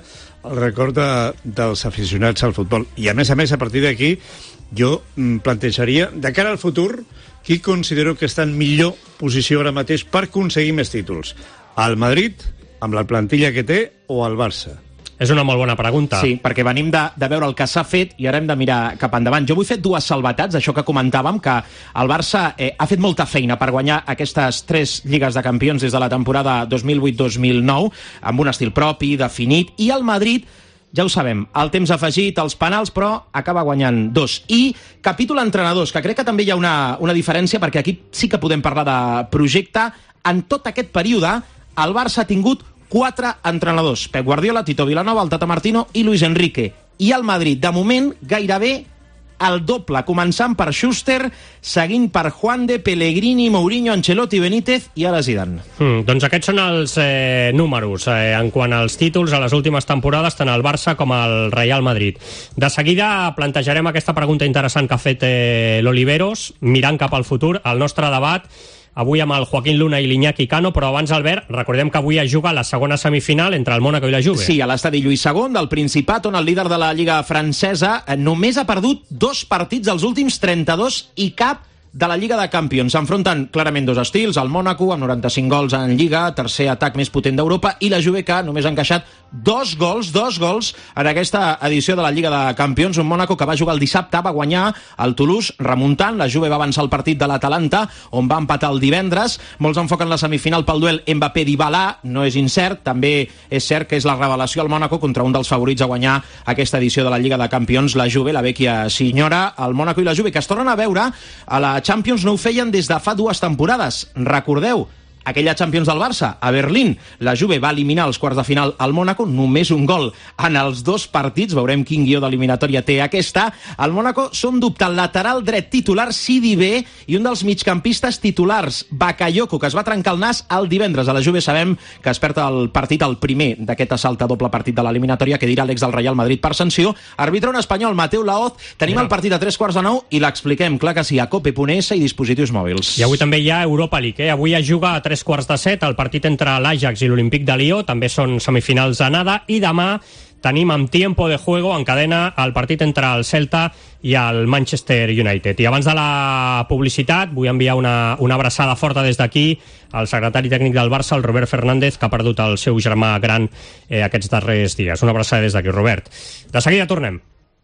S12: el record de, dels aficionats al futbol. I, a més a més, a partir d'aquí, jo plantejaria, de cara al futur, qui considero que està en millor posició ara mateix per aconseguir més títols? El Madrid, amb la plantilla que té, o el Barça?
S3: És una molt bona pregunta.
S4: Sí, perquè venim de, de veure el que s'ha fet i ara hem de mirar cap endavant. Jo vull fer dues salvetats, això que comentàvem, que el Barça eh, ha fet molta feina per guanyar aquestes tres lligues de campions des de la temporada dos mil vuit dos mil nou, amb un estil propi, definit, i el Madrid, ja ho sabem, el temps afegit, els penals, però acaba guanyant dos. I capítol entrenadors, que crec que també hi ha una, una diferència, perquè aquí sí que podem parlar de projecte. En tot aquest període, el Barça ha tingut quatre entrenadors: Pep Guardiola, Tito Vilanova, el Tata Martino i Luis Enrique. I el Madrid, de moment, gairebé el doble, començant per Schuster, seguint per Juan de Pellegrini, Mourinho, Ancelotti, Benítez i ara Zidane.
S3: Mm, doncs aquests són els eh, números eh, en quant als títols a les últimes temporades, tant al Barça com al Real Madrid. De seguida plantejarem aquesta pregunta interessant que ha fet eh, l'Oliveros, mirant cap al futur, el nostre debat avui amb el Joaquín Luna i l'Iñaki Cano, però abans, Albert, recordem que avui es juga la segona semifinal entre el Mónaco i la Juve.
S4: Sí, a l'estadi Lluís segon del Principat, on el líder de la Lliga francesa només ha perdut dos partits dels últims trenta-dos i cap de la Lliga de Campions. S'enfronten clarament dos estils, el Mónaco amb noranta-cinc gols en Lliga, tercer atac més potent d'Europa, i la Juve, que només ha encaixat dos gols, dos gols en aquesta edició de la Lliga de Campions. Un Mónaco que va jugar el dissabte, va guanyar el Toulouse remuntant, la Juve va avançar el partit de l'Atalanta, on va empatar el divendres. Molts enfoquen la semifinal pel duel Mbappé-Dybala, no és incert, també és cert que és la revelació al Mónaco contra un dels favorits a guanyar aquesta edició de la Lliga de Campions, la Juve, la vecchia senyora. El Mónaco i la Juve, que es tornen a veure a la Champions, no ho feien des de fa dues temporades. Recordeu, aquella Champions del Barça, a Berlín, la Juve va eliminar als quarts de final al Mónaco, només un gol en els dos partits, veurem quin guió d'eliminatòria té aquesta. El Mónaco són dubte el lateral dret titular Sidi B i un dels migcampistes titulars, Bakayoko, que es va trencar el nas el divendres. A la Juve sabem que es perd el partit, el primer d'aquest assalt a doble partit de l'eliminatòria, que dirà l'ex del Real Madrid per sanció. Arbitre un espanyol, Mateu Laoz. Tenim el partit a tres quarts de nou i l'expliquem, clar que sí, a cope punt es i dispositius mòbils.
S3: I avui també hi ha Europa League, eh? Avui es juga a tres quarts de set, el partit entre l'Ajax i l'Olímpic de Lió, també són semifinals d'anada, i demà tenim amb tiempo de juego en cadena el partit entre el Celta i el Manchester United. I abans de la publicitat vull enviar una, una abraçada forta des d'aquí al secretari tècnic del Barça, el Robert Fernández, que ha perdut el seu germà gran eh, aquests darrers dies. Una abraçada des d'aquí, Robert. De seguida tornem.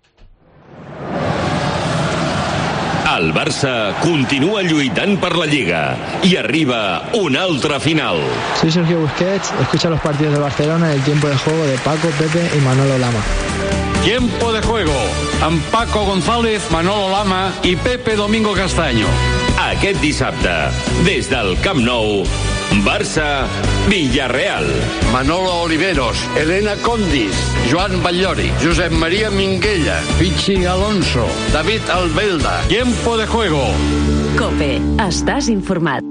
S9: El Barça continua lluitant per la Lliga i arriba una altra final.
S20: Soy Sergio Busquets, escucha los partidos de Barcelona, el tiempo de juego de Paco, Pepe y Manolo Lama.
S21: Tiempo de juego amb Paco González, Manolo Lama i Pepe Domingo Castaño.
S9: Aquest dissabte, des del Camp Nou, Barça-Villarreal.
S21: Manolo Oliveros, Elena Condis, Joan Batllori, Josep María Minguella, Pichi Alonso, David Albelda. Tiempo de juego.
S2: COPE. Estás informat.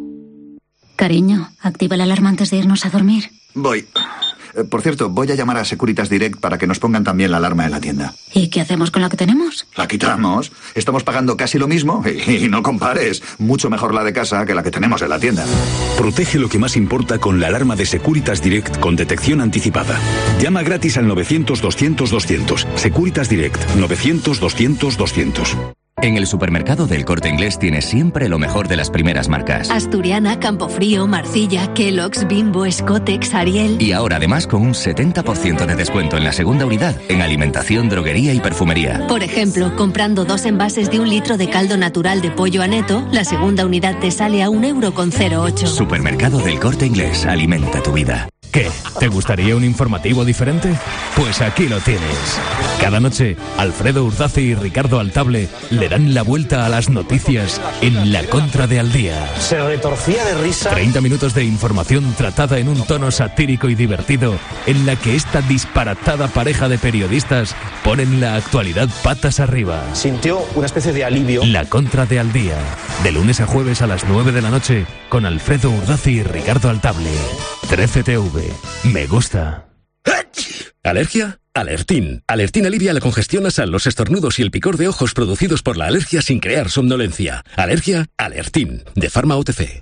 S22: Cariño, activa la alarma antes de irnos a dormir.
S23: Voy. Por cierto, voy a llamar a Securitas Direct para que nos pongan también la alarma en la tienda.
S22: ¿Y qué hacemos con la que tenemos?
S23: La quitamos. Estamos pagando casi lo mismo y, y no compares. Mucho mejor la de casa que la que tenemos en la tienda.
S24: Protege lo que más importa con la alarma de Securitas Direct con detección anticipada. Llama gratis al novecientos doscientos doscientos. Securitas Direct, novecientos doscientos doscientos.
S25: En el supermercado del Corte Inglés tienes siempre lo mejor de las primeras marcas.
S22: Asturiana, Campofrío, Marcilla, Kellogg's, Bimbo, Scottex, Ariel.
S25: Y ahora además con un setenta por ciento de descuento en la segunda unidad en alimentación, droguería y perfumería.
S22: Por ejemplo, comprando dos envases de un litro de caldo natural de pollo aneto, la segunda unidad te sale a un euro con cero ocho.
S25: Supermercado del Corte Inglés, alimenta tu vida.
S18: ¿Qué? ¿Te gustaría un informativo diferente? Pues aquí lo tienes. Cada noche, Alfredo Urdace y Ricardo Altable le dan la vuelta a las noticias en La Contra de Al Día.
S26: Se retorcía de risa.
S18: treinta minutos de información tratada en un tono satírico y divertido, en la que esta disparatada pareja de periodistas ponen la actualidad patas arriba.
S26: Sintió una especie de alivio.
S18: La Contra de Al Día. De lunes a jueves a las nueve de la noche, con Alfredo Urdace y Ricardo Altable. trece T V. Me gusta.
S27: ¿Alergia? Alertín. Alertín alivia la congestión nasal, los estornudos y el picor de ojos producidos por la alergia sin crear somnolencia. Alergia, Alertín. De Pharma O T C.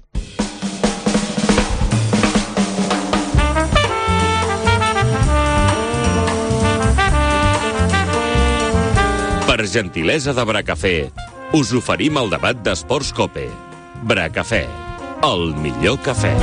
S9: gentilesa de Bracafé, us oferim el debat d'Esports Cope. Bracafé, el millor cafè.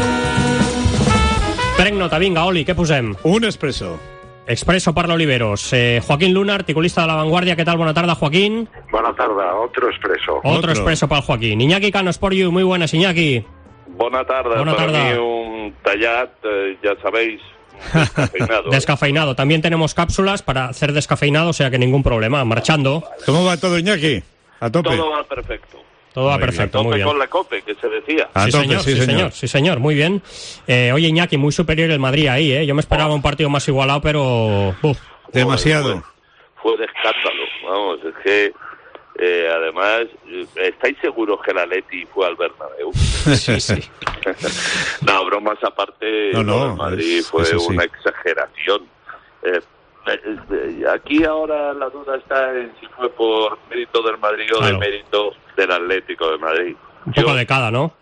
S3: Prenc nota, vinga, Oli, què posem?
S12: Un espresso.
S3: Expreso para Oliveros. Eh, Joaquín Luna, articulista de La Vanguardia. ¿Qué tal? Buena tarde, Joaquín.
S1: Buena tarde, otro expreso.
S3: Otro, otro. expreso para el Joaquín. Iñaki Cano, Sport You. Muy buenas, Iñaki.
S5: Buena tarde.
S3: Buena
S5: para
S3: tarde.
S5: mí un tallat, eh, ya sabéis, descafeinado.
S3: Descafeinado. También tenemos cápsulas para hacer descafeinado, o sea que ningún problema. Marchando.
S12: ¿Cómo va todo, Iñaki? A tope.
S5: Todo va perfecto.
S3: Todo va perfecto,
S5: bien.
S3: muy bien.
S5: Con la COPE, que se decía.
S3: Sí,
S12: tope,
S3: señor,
S12: sí,
S3: sí,
S12: señor.
S3: señor, sí, señor, muy bien. Eh, oye, Iñaki, muy superior el Madrid ahí, ¿eh? Yo me esperaba un partido más igualado, pero... Uf.
S12: Demasiado.
S5: Fue, fue de escándalo, vamos, es que... Eh, además, ¿estáis seguros que el Atleti fue al Bernabéu?
S3: Sí, sí.
S5: No, bromas aparte,
S12: no, no,
S5: el Madrid
S12: es,
S5: fue
S12: es
S5: una exageración. Eh, eh, aquí ahora la duda está en si fue por mérito del Madrid o
S3: Claro.
S5: de mérito del Atlético de Madrid.
S3: Un poco
S5: Yo-
S3: de cada, ¿no?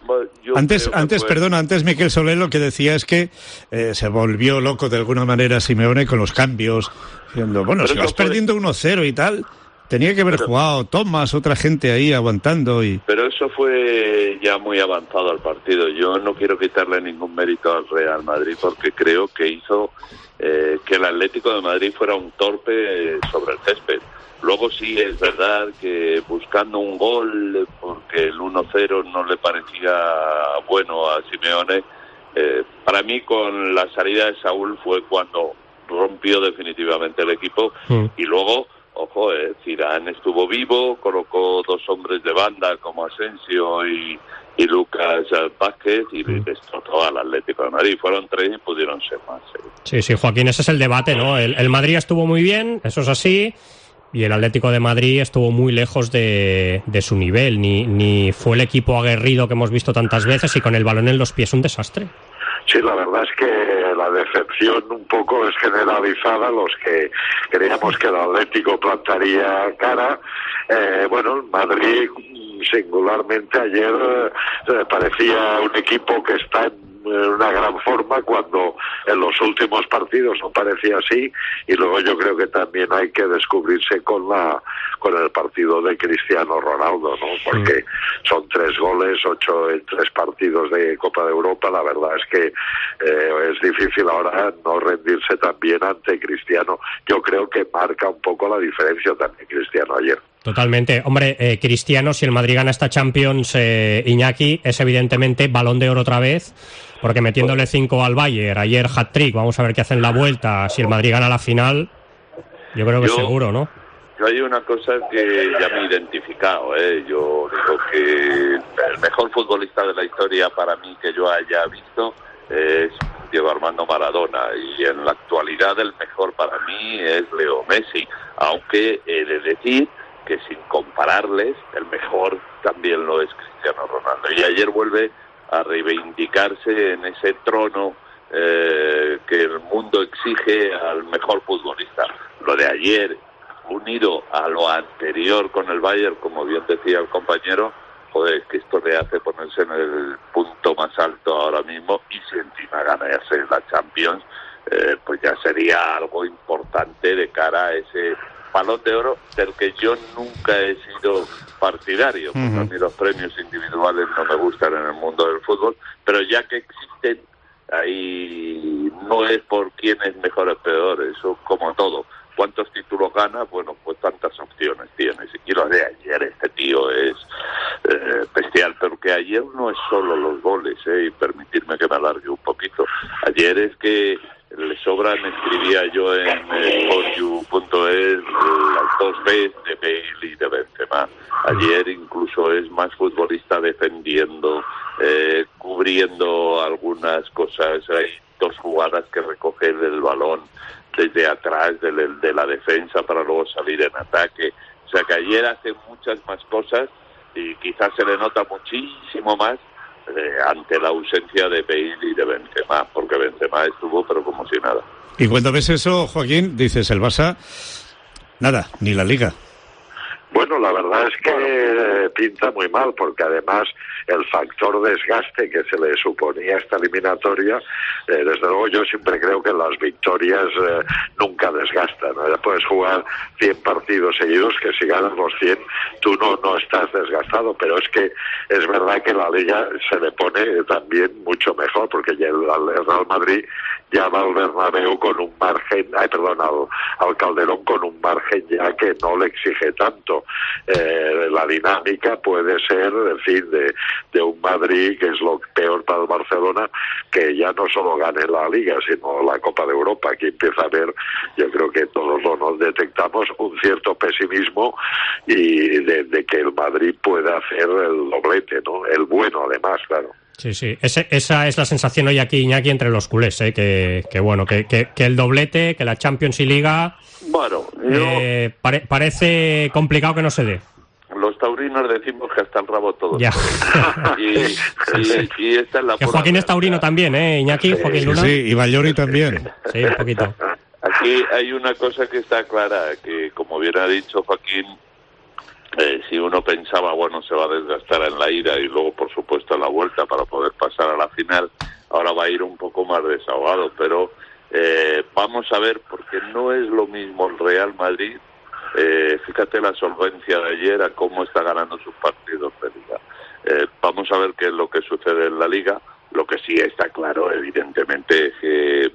S5: yo
S12: Antes,
S5: creo que
S12: antes,
S5: fue-
S12: perdona, antes Miquel Soler lo que decía es que eh, se volvió loco de alguna manera Simeone con los cambios, diciendo, bueno,
S5: Pero
S12: si
S5: eso
S12: vas
S5: fue-
S12: perdiendo uno cero y tal, tenía que haber
S5: Pero-
S12: jugado Thomas, otra gente ahí aguantando y...
S5: Pero eso fue ya muy avanzado al partido. Yo no quiero quitarle ningún mérito al Real Madrid porque creo que hizo eh, que el Atlético de Madrid fuera un torpe eh, sobre el césped. Luego sí es verdad que buscando un gol, porque el uno cero no le parecía bueno a Simeone, eh, para mí con la salida de Saúl fue cuando rompió definitivamente el equipo.
S3: Mm.
S5: Y luego, ojo, eh, Zidane estuvo vivo, colocó dos hombres de banda como Asensio y, y Lucas Vázquez y destrozó al Atlético de Madrid. Fueron tres y pudieron ser más. eh.
S3: Sí, sí, Joaquín, ese es el debate, ¿no? El, el Madrid estuvo muy bien, eso es así, y el Atlético de Madrid estuvo muy lejos de, de su nivel. Ni, ni fue el equipo aguerrido que hemos visto tantas veces y con el balón en los pies un desastre.
S1: Sí, la verdad es que la decepción un poco es generalizada. Los que creíamos que el Atlético plantaría cara, eh, bueno, el Madrid singularmente ayer eh, parecía un equipo que está en en una gran forma cuando en los últimos partidos no parecía así, y luego yo creo que también hay que descubrirse con la con el partido de Cristiano Ronaldo, ¿no? Porque son tres goles, ocho en tres partidos de Copa de Europa. La verdad es que eh, es difícil ahora no rendirse también ante Cristiano. Yo creo que marca un poco la diferencia también Cristiano ayer.
S3: Totalmente. Hombre, eh, Cristiano, si el Madrid gana esta Champions, eh, Iñaki, es evidentemente Balón de Oro otra vez, porque metiéndole cinco al Bayern, ayer hat-trick, vamos a ver qué hacen la vuelta. Si el Madrid gana la final, yo creo que
S5: Yo-
S3: seguro, ¿no?
S5: Yo hay una cosa que ya me he identificado, ¿eh? Yo digo que el mejor futbolista de la historia para mí que yo haya visto es Diego Armando Maradona, y en la actualidad el mejor para mí es Leo Messi, aunque he de decir que sin compararles, el mejor también lo es Cristiano Ronaldo. Y ayer vuelve a reivindicarse en ese trono eh, que el mundo exige al mejor futbolista. Lo de ayer, unido a lo anterior con el Bayern, como bien decía el compañero, joder, que esto le hace ponerse en el punto más alto ahora mismo, y si encima ganarse la Champions, eh, pues ya sería algo importante de cara a ese Balón de Oro del que yo nunca he sido partidario, porque
S12: Ujú.
S5: a mí los premios individuales no me gustan en el mundo del fútbol, pero ya que existen, ahí no es por quién es mejor o peor, eso como todo. ¿Cuántos títulos gana? Bueno, pues tantas opciones tienes. Y lo de ayer, este tío es eh, bestial, pero que ayer no es solo los goles, eh, y permitirme que me alargue un poquito. Ayer es que le sobran, escribía yo en eh, sportyou punto es, las dos B's de Bale y de Benzema. Ayer incluso es más futbolista defendiendo, eh, cubriendo algunas cosas. Hay dos jugadas que recoge el balón desde atrás de, de la defensa para luego salir en ataque. O sea que ayer hace muchas más cosas y quizás se le nota muchísimo más eh, ante la ausencia de Bale y de Benzema, porque Benzema estuvo pero como si nada.
S12: Y cuando ves eso, Joaquín, dices, el Barça, nada, ni la Liga.
S1: Bueno, la verdad es que eh, pinta muy mal, porque además el factor desgaste que se le suponía a esta eliminatoria, eh, desde luego yo siempre creo que las victorias eh, nunca desgastan, ¿no? Ya puedes jugar cien partidos seguidos, que si ganas los cien tú no, no estás desgastado, pero es que es verdad que la Liga se le pone también mucho mejor, porque ya el, el Real Madrid ya va al Bernabéu con un margen, ay, perdón, al, al Calderón con un margen ya que no le exige tanto. Eh, la dinámica puede ser, en fin, de, de un Madrid, que es lo peor para el Barcelona, que ya no solo gane la Liga, sino la Copa de Europa. Aquí empieza a haber, yo creo que todos lo nos detectamos, un cierto pesimismo y de, de que el Madrid pueda hacer el doblete, ¿no? El bueno, además, claro.
S3: Sí, sí, Ese, esa es la sensación hoy aquí, Iñaki, entre los culés, ¿eh? que, que bueno, que, que, que el doblete, que la Champions y Liga,
S5: bueno, yo...
S3: eh, pare, parece complicado que no se dé.
S5: Los taurinos decimos que hasta el rabo todo.
S3: Ya.
S5: Y, y, y esta es la
S3: que Joaquín es taurino también, ¿eh, Iñaki?
S5: Sí,
S3: Joaquín Luna.
S12: Sí, y Ballori también.
S3: Sí, un poquito.
S5: Aquí hay una cosa que está clara, que como bien ha dicho Joaquín, Eh, si uno pensaba, bueno, se va a desgastar en la ida y luego, por supuesto, en la vuelta para poder pasar a la final, ahora va a ir un poco más desahogado, pero eh, vamos a ver, porque no es lo mismo el Real Madrid, eh, fíjate la solvencia de ayer, a cómo está ganando sus partidos de Liga. Eh, vamos a ver qué es lo que sucede en la Liga. Lo que sí está claro, evidentemente, es que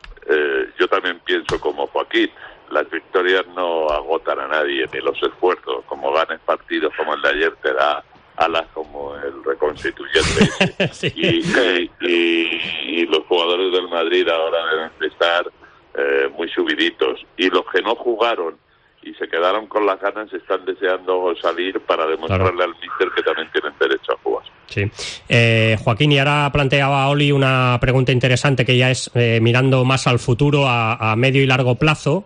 S5: eh, yo también pienso como Joaquín, las victorias no agotan a nadie, ni los esfuerzos. Como ganes partidos como el de ayer, te da alas como el reconstituyente. Sí. y, y, y, y los jugadores del Madrid ahora deben de estar eh, muy subiditos. Y los que no jugaron y se quedaron con las ganas están deseando salir para demostrarle claro. al míster que también tienen derecho a jugar.
S3: Sí. Eh, Joaquín, y ahora planteaba Oli una pregunta interesante que ya es eh, mirando más al futuro, a, a medio y largo plazo,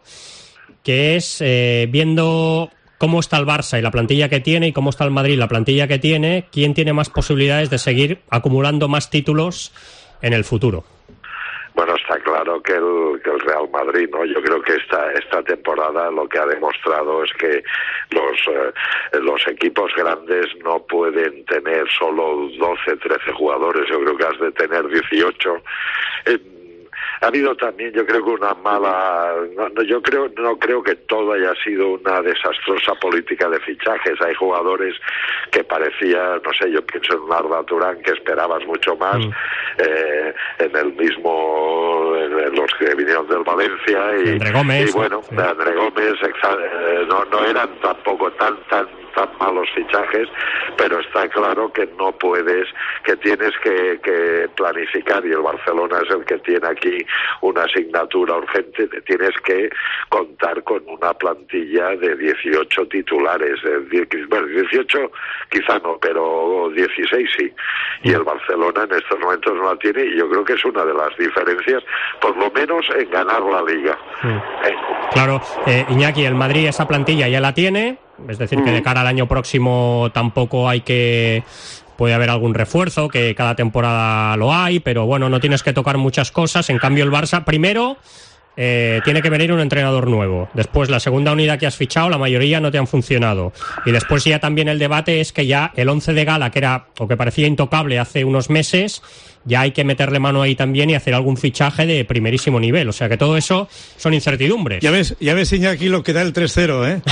S3: que es eh, viendo cómo está el Barça y la plantilla que tiene y cómo está el Madrid y la plantilla que tiene, ¿quién tiene más posibilidades de seguir acumulando más títulos en el futuro?
S1: Bueno, está claro que el, que el Real Madrid, ¿no? Yo creo que esta esta temporada lo que ha demostrado es que los eh, los equipos grandes no pueden tener solo doce, trece jugadores. Yo creo que has de tener dieciocho. Eh, Ha habido también, yo creo que una mala, no, no, yo creo, no creo que todo haya sido una desastrosa política de fichajes. Hay jugadores que parecía, no sé, yo pienso en Arda Turán, que esperabas mucho más, mm. eh, en el mismo, en, en los que vinieron del Valencia y,
S3: André Gómez,
S1: y bueno, sí. André Gómez, exa, eh, no, no eran tampoco tan, tan tan malos fichajes, pero está claro que no puedes, que tienes que, que planificar, y el Barcelona es el que tiene aquí una asignatura urgente, tienes que contar con una plantilla de dieciocho titulares, bueno, dieciocho quizá no, pero dieciséis sí, y el Barcelona en estos momentos no la tiene, y yo creo que es una de las diferencias, por lo menos en ganar la Liga.
S3: Mm. Eh. Claro, eh, Iñaki, el Madrid esa plantilla ya la tiene, es decir, que de cara al año próximo tampoco hay que... Puede haber algún refuerzo, que cada temporada lo hay, pero bueno, no tienes que tocar muchas cosas. En cambio, el Barça, primero, eh, tiene que venir un entrenador nuevo. Después, la segunda unidad que has fichado, la mayoría no te han funcionado. Y después ya también el debate es que ya el once de gala, que era o que parecía intocable hace unos meses, ya hay que meterle mano ahí también y hacer algún fichaje de primerísimo nivel. O sea que todo eso son incertidumbres.
S12: Ya ves, ya ves, Iñaki, lo que da el tres cero, ¿eh?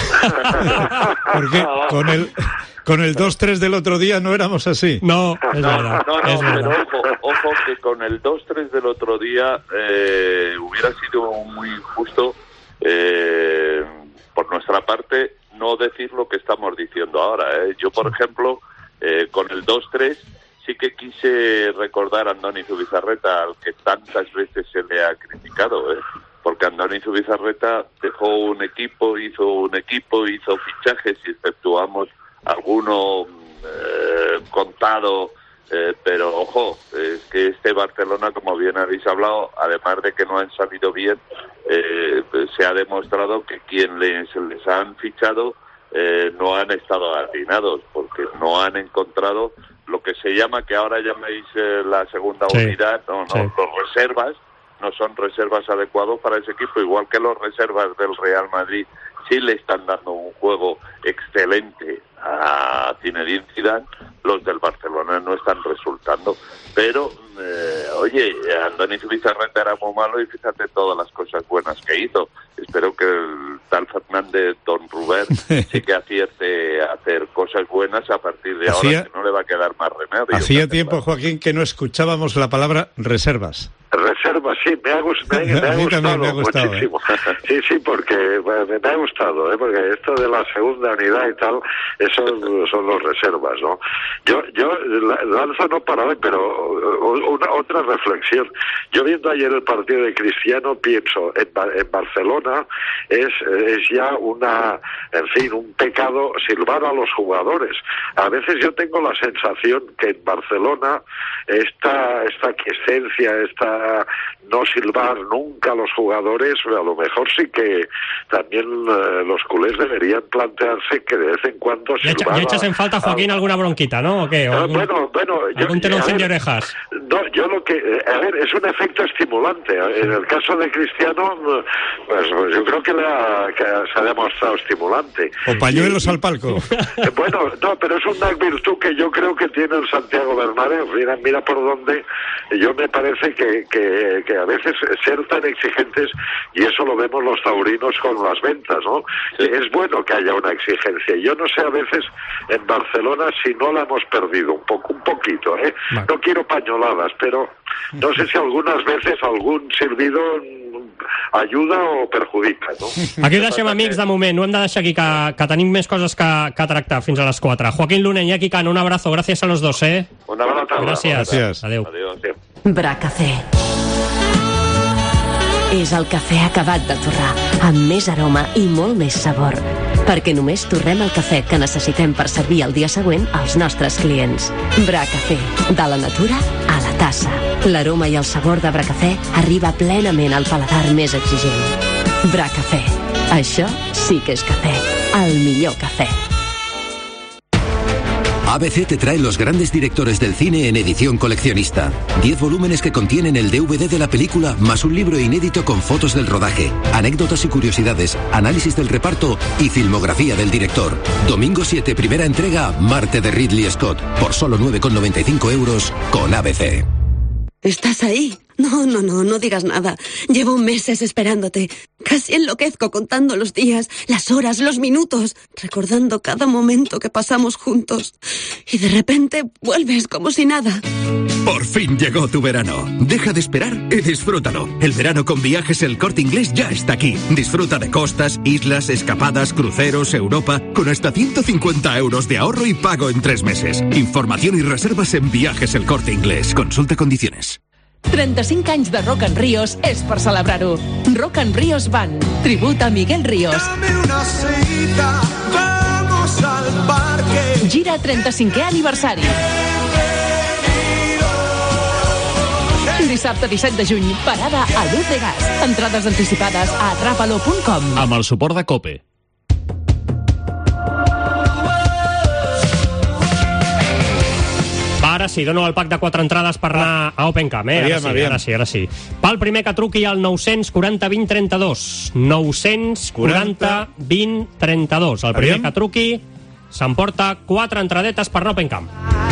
S12: Porque con el... Con el dos tres del otro día no éramos así.
S3: No, es
S5: no,
S3: verdad.
S5: No, no,
S3: es
S5: pero
S3: verdad.
S5: ojo, ojo que con el dos tres del otro día eh, hubiera sido muy injusto eh, por nuestra parte no decir lo que estamos diciendo ahora. ¿eh? Yo, por ejemplo, eh, con el dos tres sí que quise recordar a Andoni Zubizarreta, al que tantas veces se le ha criticado, ¿eh? porque Andoni Zubizarreta dejó un equipo, hizo un equipo, hizo fichajes y exceptuamos alguno eh, contado, eh, pero ojo, es que este Barcelona, como bien habéis hablado, además de que no han salido bien, eh, se ha demostrado que quien les, les han fichado eh, no han estado atinados, porque no han encontrado lo que se llama, que ahora llaméis eh, la segunda sí. unidad, no, no, sí. los reservas, no son reservas adecuados para ese equipo, igual que los reservas del Real Madrid sí le están dando un juego excelente a Zinedine Zidane, los del Barcelona no están resultando, pero eh, oye, Andoni Zubizarreta era muy malo y fíjate todas las cosas buenas que hizo. Espero que el tal Fernández, Don Rubén, sí que acierte a hacer cosas buenas a partir de
S12: Hacía,
S5: ahora, que no le va a quedar más remedio.
S12: Hacía tiempo, Joaquín, que no escuchábamos la palabra reservas.
S1: Reservas, sí, me ha, gust- me, me ha
S12: a mí
S1: gustado
S12: también me ha gustado,
S1: muchísimo. ¿eh? Sí, sí, porque bueno, me ha gustado, ¿eh? Porque esto de la segunda unidad y tal, eso son los reservas, ¿no? Yo yo lanzo no para hoy, pero una otra reflexión. Yo viendo ayer el partido de Cristiano, pienso, en, en Barcelona es, es ya una, en fin, un pecado silbar a los jugadores. A veces yo tengo la sensación que en Barcelona esta, esta aquiescencia, esta no silbar nunca a los jugadores, a lo mejor sí que también eh, los culés deberían plantearse que de vez en cuando silbar.
S3: ¿Le echas en falta, Joaquín, a... alguna bronquita, no? ¿O qué? ¿O algún,
S1: bueno, bueno,
S3: ¿algún teloncín de
S1: ver,
S3: orejas?
S1: No, yo lo que... A ver, es un efecto estimulante. En el caso de Cristiano, pues yo creo que, le ha, que se ha demostrado estimulante.
S12: O pañuelos y, al palco.
S1: Bueno, no, pero es una virtud que yo creo que tiene el Santiago Bernabéu. Mira, mira por dónde... Yo me parece que, que, que a veces ser tan exigentes, y eso lo vemos los taurinos con las ventas, ¿no? Sí. Es bueno que haya una exigencia. Yo no sé a veces en Barcelona si no la hemos perdido un poco, un poquito, ¿eh? Vale. No quiero pañoladas, pero no sé si algunas veces algún silbido ajuda o perjudica, no?
S3: Aquí ho deixem, amics, de moment. No hem de deixar aquí, que, que tenim més coses que, que tractar fins a les quatre. Joaquín Luna, Iñaki Cano, un abrazo. Gracias a los dos, ¿eh?
S1: Una bona tarda.
S3: Gràcies.
S12: Gràcies.
S3: Adéu.
S1: Adéu. Adéu.
S2: Bracafé. És el cafè acabat de torrar, amb més aroma i molt més sabor. Perquè només torrem el cafè que necessitem per servir el dia següent als nostres clients. Bracafé, de la natura a la tassa. L'aroma i el sabor de Bracafé arriba plenament al paladar més exigent. Bracafé. Això sí que és cafè. El millor cafè.
S6: A B C te trae los grandes directores del cine en edición coleccionista. diez volúmenes que contienen el D V D de la película, más un libro inédito con fotos del rodaje, anécdotas y curiosidades, análisis del reparto y filmografía del director. Domingo siete, primera entrega, Marte de Ridley Scott, por solo nueve con noventa y cinco euros con A B C.
S7: ¿Estás ahí? No, no, no, no digas nada. Llevo meses esperándote. Casi enloquezco contando los días, las horas, los minutos, recordando cada momento que pasamos juntos. Y de repente vuelves como si nada.
S8: Por fin llegó tu verano. Deja de esperar y disfrútalo. El verano con Viajes El Corte Inglés ya está aquí. Disfruta de costas, islas, escapadas, cruceros, Europa, con hasta ciento cincuenta euros de ahorro y pago en tres meses. Información y reservas en Viajes El Corte Inglés. Consulta condiciones.
S10: trenta-cinc anys de Rock en Ríos és per celebrar-ho. Rock en Ríos Band, tribut a Miguel Ríos.
S11: Dame una cita, vamos al parque.
S10: Gira trenta-cinquè aniversari. Dissabte disset de juny, parada a Luz de Gas. Entrades anticipades a atrapalo punt com.
S27: Amb el suport de COPE.
S3: Ara sí, dono el pack de quatre entrades per anar a Open Camp, eh? Ara sí, ara sí, ara sí. Pel primer que truqui al nou quaranta vint trenta-dos. nou quaranta vint trenta-dos. El primer que truqui s'emporta quatre entradetes per Open Camp.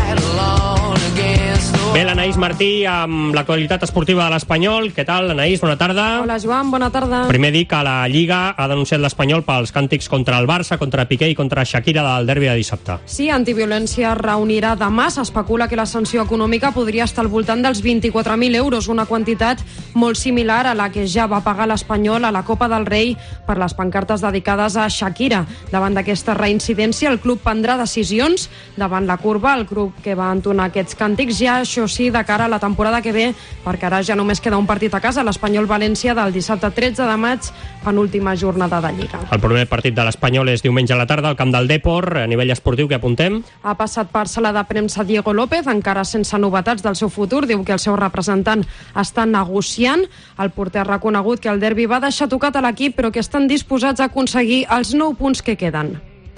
S3: Bé, l'Anaïs Martí amb l'actualitat esportiva de l'Espanyol. Què tal, Anaïs? Bona tarda.
S13: Hola, Joan, bona tarda.
S3: Primer dir que la Lliga ha denunciat l'Espanyol pels càntics contra el Barça, contra Piqué i contra Shakira del derbi de dissabte.
S13: Sí, Antiviolència reunirà demà. S'especula que la sanció econòmica podria estar al voltant dels vint-i-quatre mil euros, una quantitat molt similar a la que ja va pagar l'Espanyol a la Copa del Rei per les pancartes dedicades a Shakira. Davant d'aquesta reincidència, el club prendrà decisions davant la curva. El club que va entonar aquests càntics ja, això sí, de cara a la temporada que ve, perquè ara ja només queda un partit a casa, l'Espanyol-València del dissabte tretze de maig, penúltima jornada de Lliga.
S3: El primer partit de l'Espanyol és diumenge a la tarda al camp del Depor. A nivell esportiu, què apuntem?
S13: Ha passat per sala de premsa Diego López, encara sense novetats del seu futur. Diu que el seu representant està negociant. El porter ha reconegut que el derbi va deixar tocat a l'equip, però que estan disposats a aconseguir els nou punts que queden.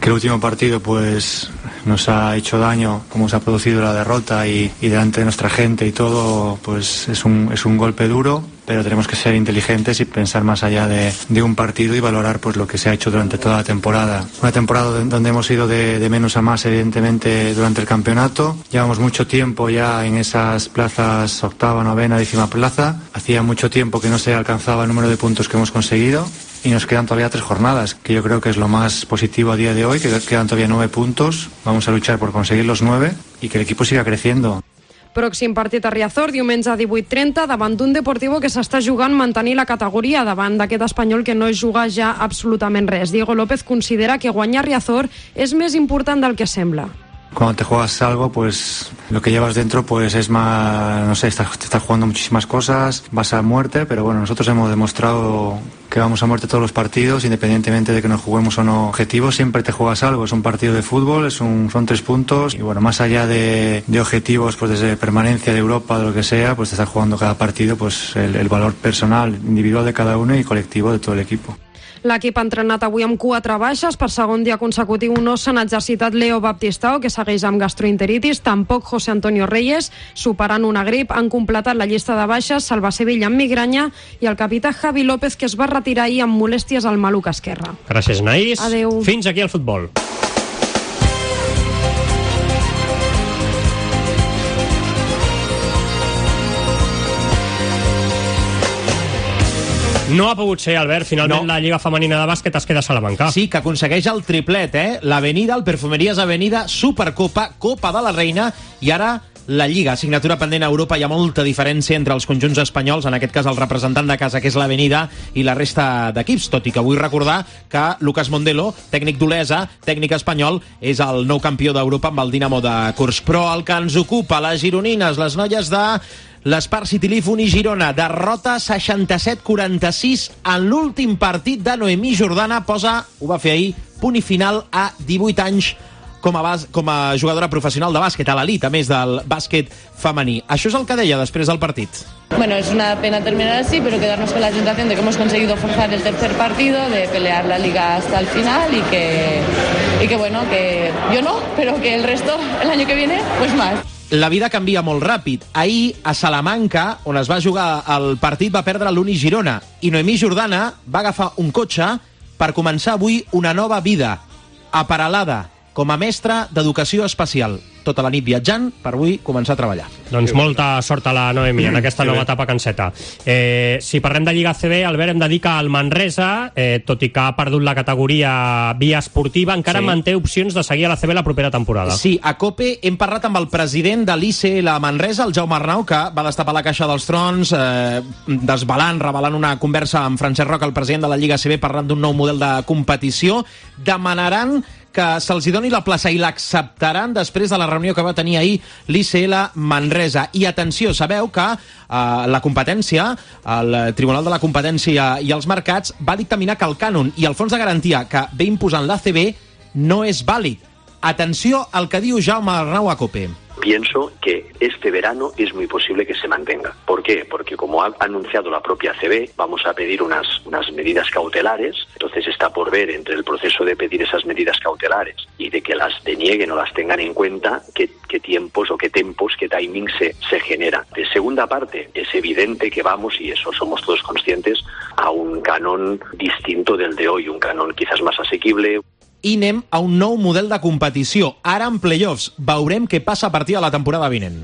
S4: que el último partido pues nos ha hecho daño, como se ha producido la derrota y, y delante de nuestra gente y todo, pues es un, es un golpe duro, pero tenemos que ser inteligentes y pensar más allá de, de un partido y valorar pues lo que se ha hecho durante toda la temporada. Una temporada donde hemos ido de, de menos a más, evidentemente, durante el campeonato. Llevamos mucho tiempo ya en esas plazas, octava, novena, décima plaza. Hacía mucho tiempo que no se alcanzaba el número de puntos que hemos conseguido. Y nos quedan todavía tres jornadas, que yo creo que es lo más positivo a día de hoy, que quedan todavía nueve puntos. Vamos a luchar por conseguir los nueve y que el equipo siga creciendo.
S13: Pròxim partit a Riazor, diumenge a divuit trenta, davant d'un Deportivo que s'està jugant mantenir la categoria davant d'aquest Espanyol que no es juga ja absolutament res. Diego López considera que guanyar Riazor és més important del que sembla.
S4: Cuando te juegas algo, pues lo que llevas dentro pues es más, no sé, estás, te estás jugando muchísimas cosas, vas a muerte, pero bueno, nosotros hemos demostrado que vamos a muerte todos los partidos, independientemente de que nos juguemos o no objetivos, siempre te juegas algo, es un partido de fútbol, es un, son tres puntos y bueno, más allá de, de objetivos, pues desde permanencia de Europa, de lo que sea, pues te estás jugando cada partido, pues el, el valor personal, individual de cada uno y colectivo de todo el equipo.
S13: L'equip ha entrenat avui amb quatre baixes. Per segon dia consecutiu no s'han exercitat Leo Baptistao, que segueix amb gastroenteritis, tampoc José Antonio Reyes, superant una grip. Han completat la llista de baixes Salva Sevilla amb migranya i el capità Javi López, que es va retirar ahir amb molèsties al maluc esquerre.
S3: Gràcies, Naís.
S13: Adeu.
S3: Fins aquí el futbol. No ha pogut ser, Albert, finalment no. La Lliga Femenina de Bàsquet es queda a Salamanca.
S14: Sí, que aconsegueix el triplet, eh? L'Avenida, el Perfumeries Avenida, Supercopa, Copa de la Reina i ara la Lliga. Assignatura pendent a Europa. Hi ha molta diferència entre els conjunts espanyols, en aquest cas el representant de casa, que és l'Avenida, i la resta d'equips, tot i que vull recordar que Lucas Mondelo, tècnic d'Olesa, tècnic espanyol, és el nou campió d'Europa amb el Dinamo de Kursk. Però el que ens ocupa, les gironines, les noies de l'Espar City Lifun i Girona, derrota seixanta-set quaranta-sis en l'últim partit de Noemí Jordana, posa, ho va fer ahir, punt i final a divuit anys com a, bas, com a jugadora professional de bàsquet, a l'elit, a més del bàsquet femení. Això és el que deia després del partit.
S15: Bueno, es una pena terminar así, pero quedarnos con la sensación de que hemos conseguido forzar el tercer partido, de pelear la liga hasta el final y que, y que bueno, que yo no, pero que el resto, el año que viene, pues más.
S14: La vida canvia molt ràpid. Ahir, a Salamanca, on es va jugar el partit, va perdre l'Uni Girona. I Noemí Jordana va agafar un cotxe per començar avui una nova vida, a Peralada, com a mestra d'educació especial. Tota la nit viatjant per avui començar a treballar.
S3: Doncs molta sort a la Noemi en aquesta nova etapa que enceta. Eh, si parlem de Lliga A C B, Albert, hem de dir que el Manresa, eh, tot i que ha perdut la categoria via esportiva, encara sí. manté opcions de seguir a l'A C B la propera temporada.
S14: Sí, a COPE hem parlat amb el president de l'I C L Manresa, el Jaume Arnau, que va destapar la caixa dels trons, eh, desvelant, revelant una conversa amb Francesc Roca, el president de la Lliga A C B, parlant d'un nou model de competició. Demanaran que se'ls doni la plaça i l'acceptaran després de la reunió que va tenir ahir l'I C L Manresa. I atenció, sabeu que eh, la competència, el Tribunal de la Competència i els Mercats va dictaminar que el cànon i el fons de garantia que ve imposant l'A C B no és vàlid. Atenció al que diu Jaume Arnau a COPE.
S16: Pienso que este verano es muy posible que se mantenga. ¿Por qué? Porque como ha anunciado la propia A C B, vamos a pedir unas, unas medidas cautelares. Entonces está por ver entre el proceso de pedir esas medidas cautelares y de que las denieguen o las tengan en cuenta, qué, qué tiempos o qué tempos, qué timing se, se genera. De segunda parte, es evidente que vamos, y eso somos todos conscientes, a un canon distinto del de hoy, un canon quizás más asequible.
S14: I anem a un nou model de competició. Ara en playoffs. Veurem què passa a partir de la temporada vinent.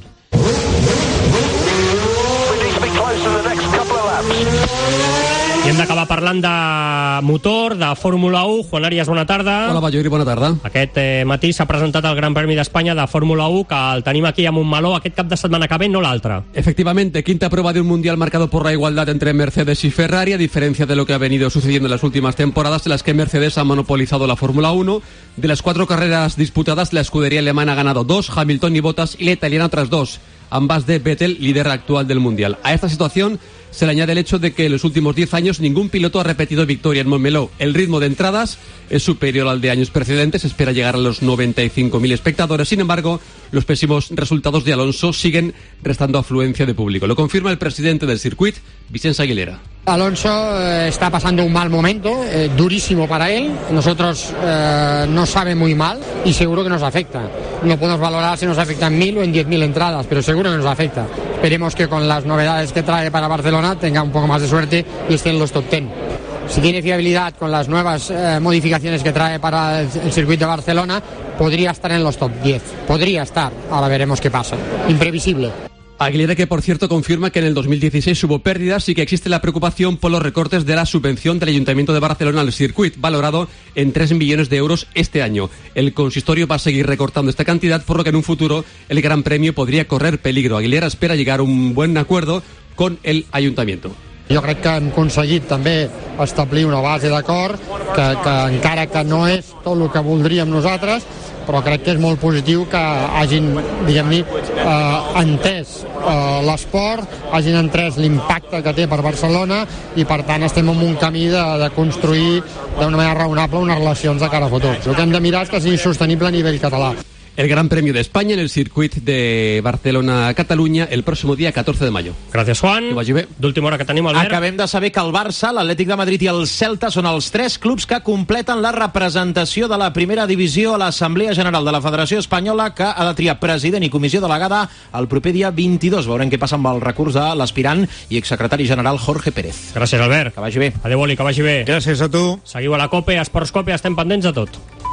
S3: I hem d'acabar parlant de motor, de Fórmula u. Juan Arias, bona tarda.
S17: Hola, Ballori, bona tarda.
S3: Aquest eh, matí s'ha presentat el Gran Premi d'Espanya de Fórmula u, que el tenim aquí a Montmeló aquest cap de setmana que ve, no l'altre.
S17: Efectivamente, quinta prueba de un mundial marcado por la igualdad entre Mercedes y Ferrari, a diferencia de lo que ha venido sucediendo en las últimas temporadas, en las que Mercedes ha monopolizado la Fórmula uno. De las cuatro carreras disputadas, la escudería alemana ha ganado dos, Hamilton y Bottas, y la italiana otras dos. Ambas de Vettel, líder actual del mundial. A esta situación se le añade el hecho de que en los últimos diez años ningún piloto ha repetido victoria en Montmeló. El ritmo de entradas es superior al de años precedentes, se espera llegar a los noventa y cinco mil espectadores. Sin embargo, los pésimos resultados de Alonso siguen restando afluencia de público. Lo confirma el presidente del circuit, Vicens Aguilera.
S19: Alonso eh, está pasando un mal momento, eh, durísimo para él. Nosotros eh, nos sabe muy mal y seguro que nos afecta. No podemos valorar si nos afecta en mil o en diez mil entradas, pero seguro que nos afecta. Esperemos que con las novedades que trae para Barcelona tenga un poco más de suerte y esté en los top diez. Si tiene fiabilidad con las nuevas eh, modificaciones que trae para el, el circuito de Barcelona, podría estar en los top diez. Podría estar. Ahora veremos qué pasa. Imprevisible.
S17: Aguilera, que por cierto confirma que en el dos mil dieciséis hubo pérdidas y que existe la preocupación por los recortes de la subvención del Ayuntamiento de Barcelona al circuit, valorado en tres millones de euros este año. El consistorio va a seguir recortando esta cantidad, por lo que en un futuro el Gran Premio podría correr peligro. Aguilera espera llegar a un buen acuerdo con el Ayuntamiento.
S19: Jo crec que hem aconseguit també establir una base d'acord que, que encara que no és tot el que voldríem nosaltres, però crec que és molt positiu que hagin, diguem-ne, eh, entès eh, l'esport, hagin entès l'impacte que té per Barcelona i per tant estem en un camí de, de construir d'una manera raonable unes relacions de cara a futur. El que hem de mirar és que sigui sostenible a nivell català.
S17: El Gran Premio de España en el circuit de Barcelona-Catalunya el próximo día catorce de mayo.
S3: Gràcies, Juan.
S17: Que vagi bé.
S3: D'última hora que tenim, Albert.
S14: Acabem de saber que el Barça, l'Atlètic de Madrid i el Celta són els tres clubs que completen la representació de la primera divisió a l'Assemblea General de la Federació Espanyola, que ha de triar president i comissió delegada el proper dia vint-i-dos. Veurem què passa amb el recurs de l'aspirant i exsecretari general Jorge Pérez.
S3: Gràcies, Albert.
S14: Que vagi bé.
S3: Adéu, Oli, que vagi bé.
S12: Gràcies a tu.
S3: Seguiu a la COPE, a Esports COPE, estem pendents de tot.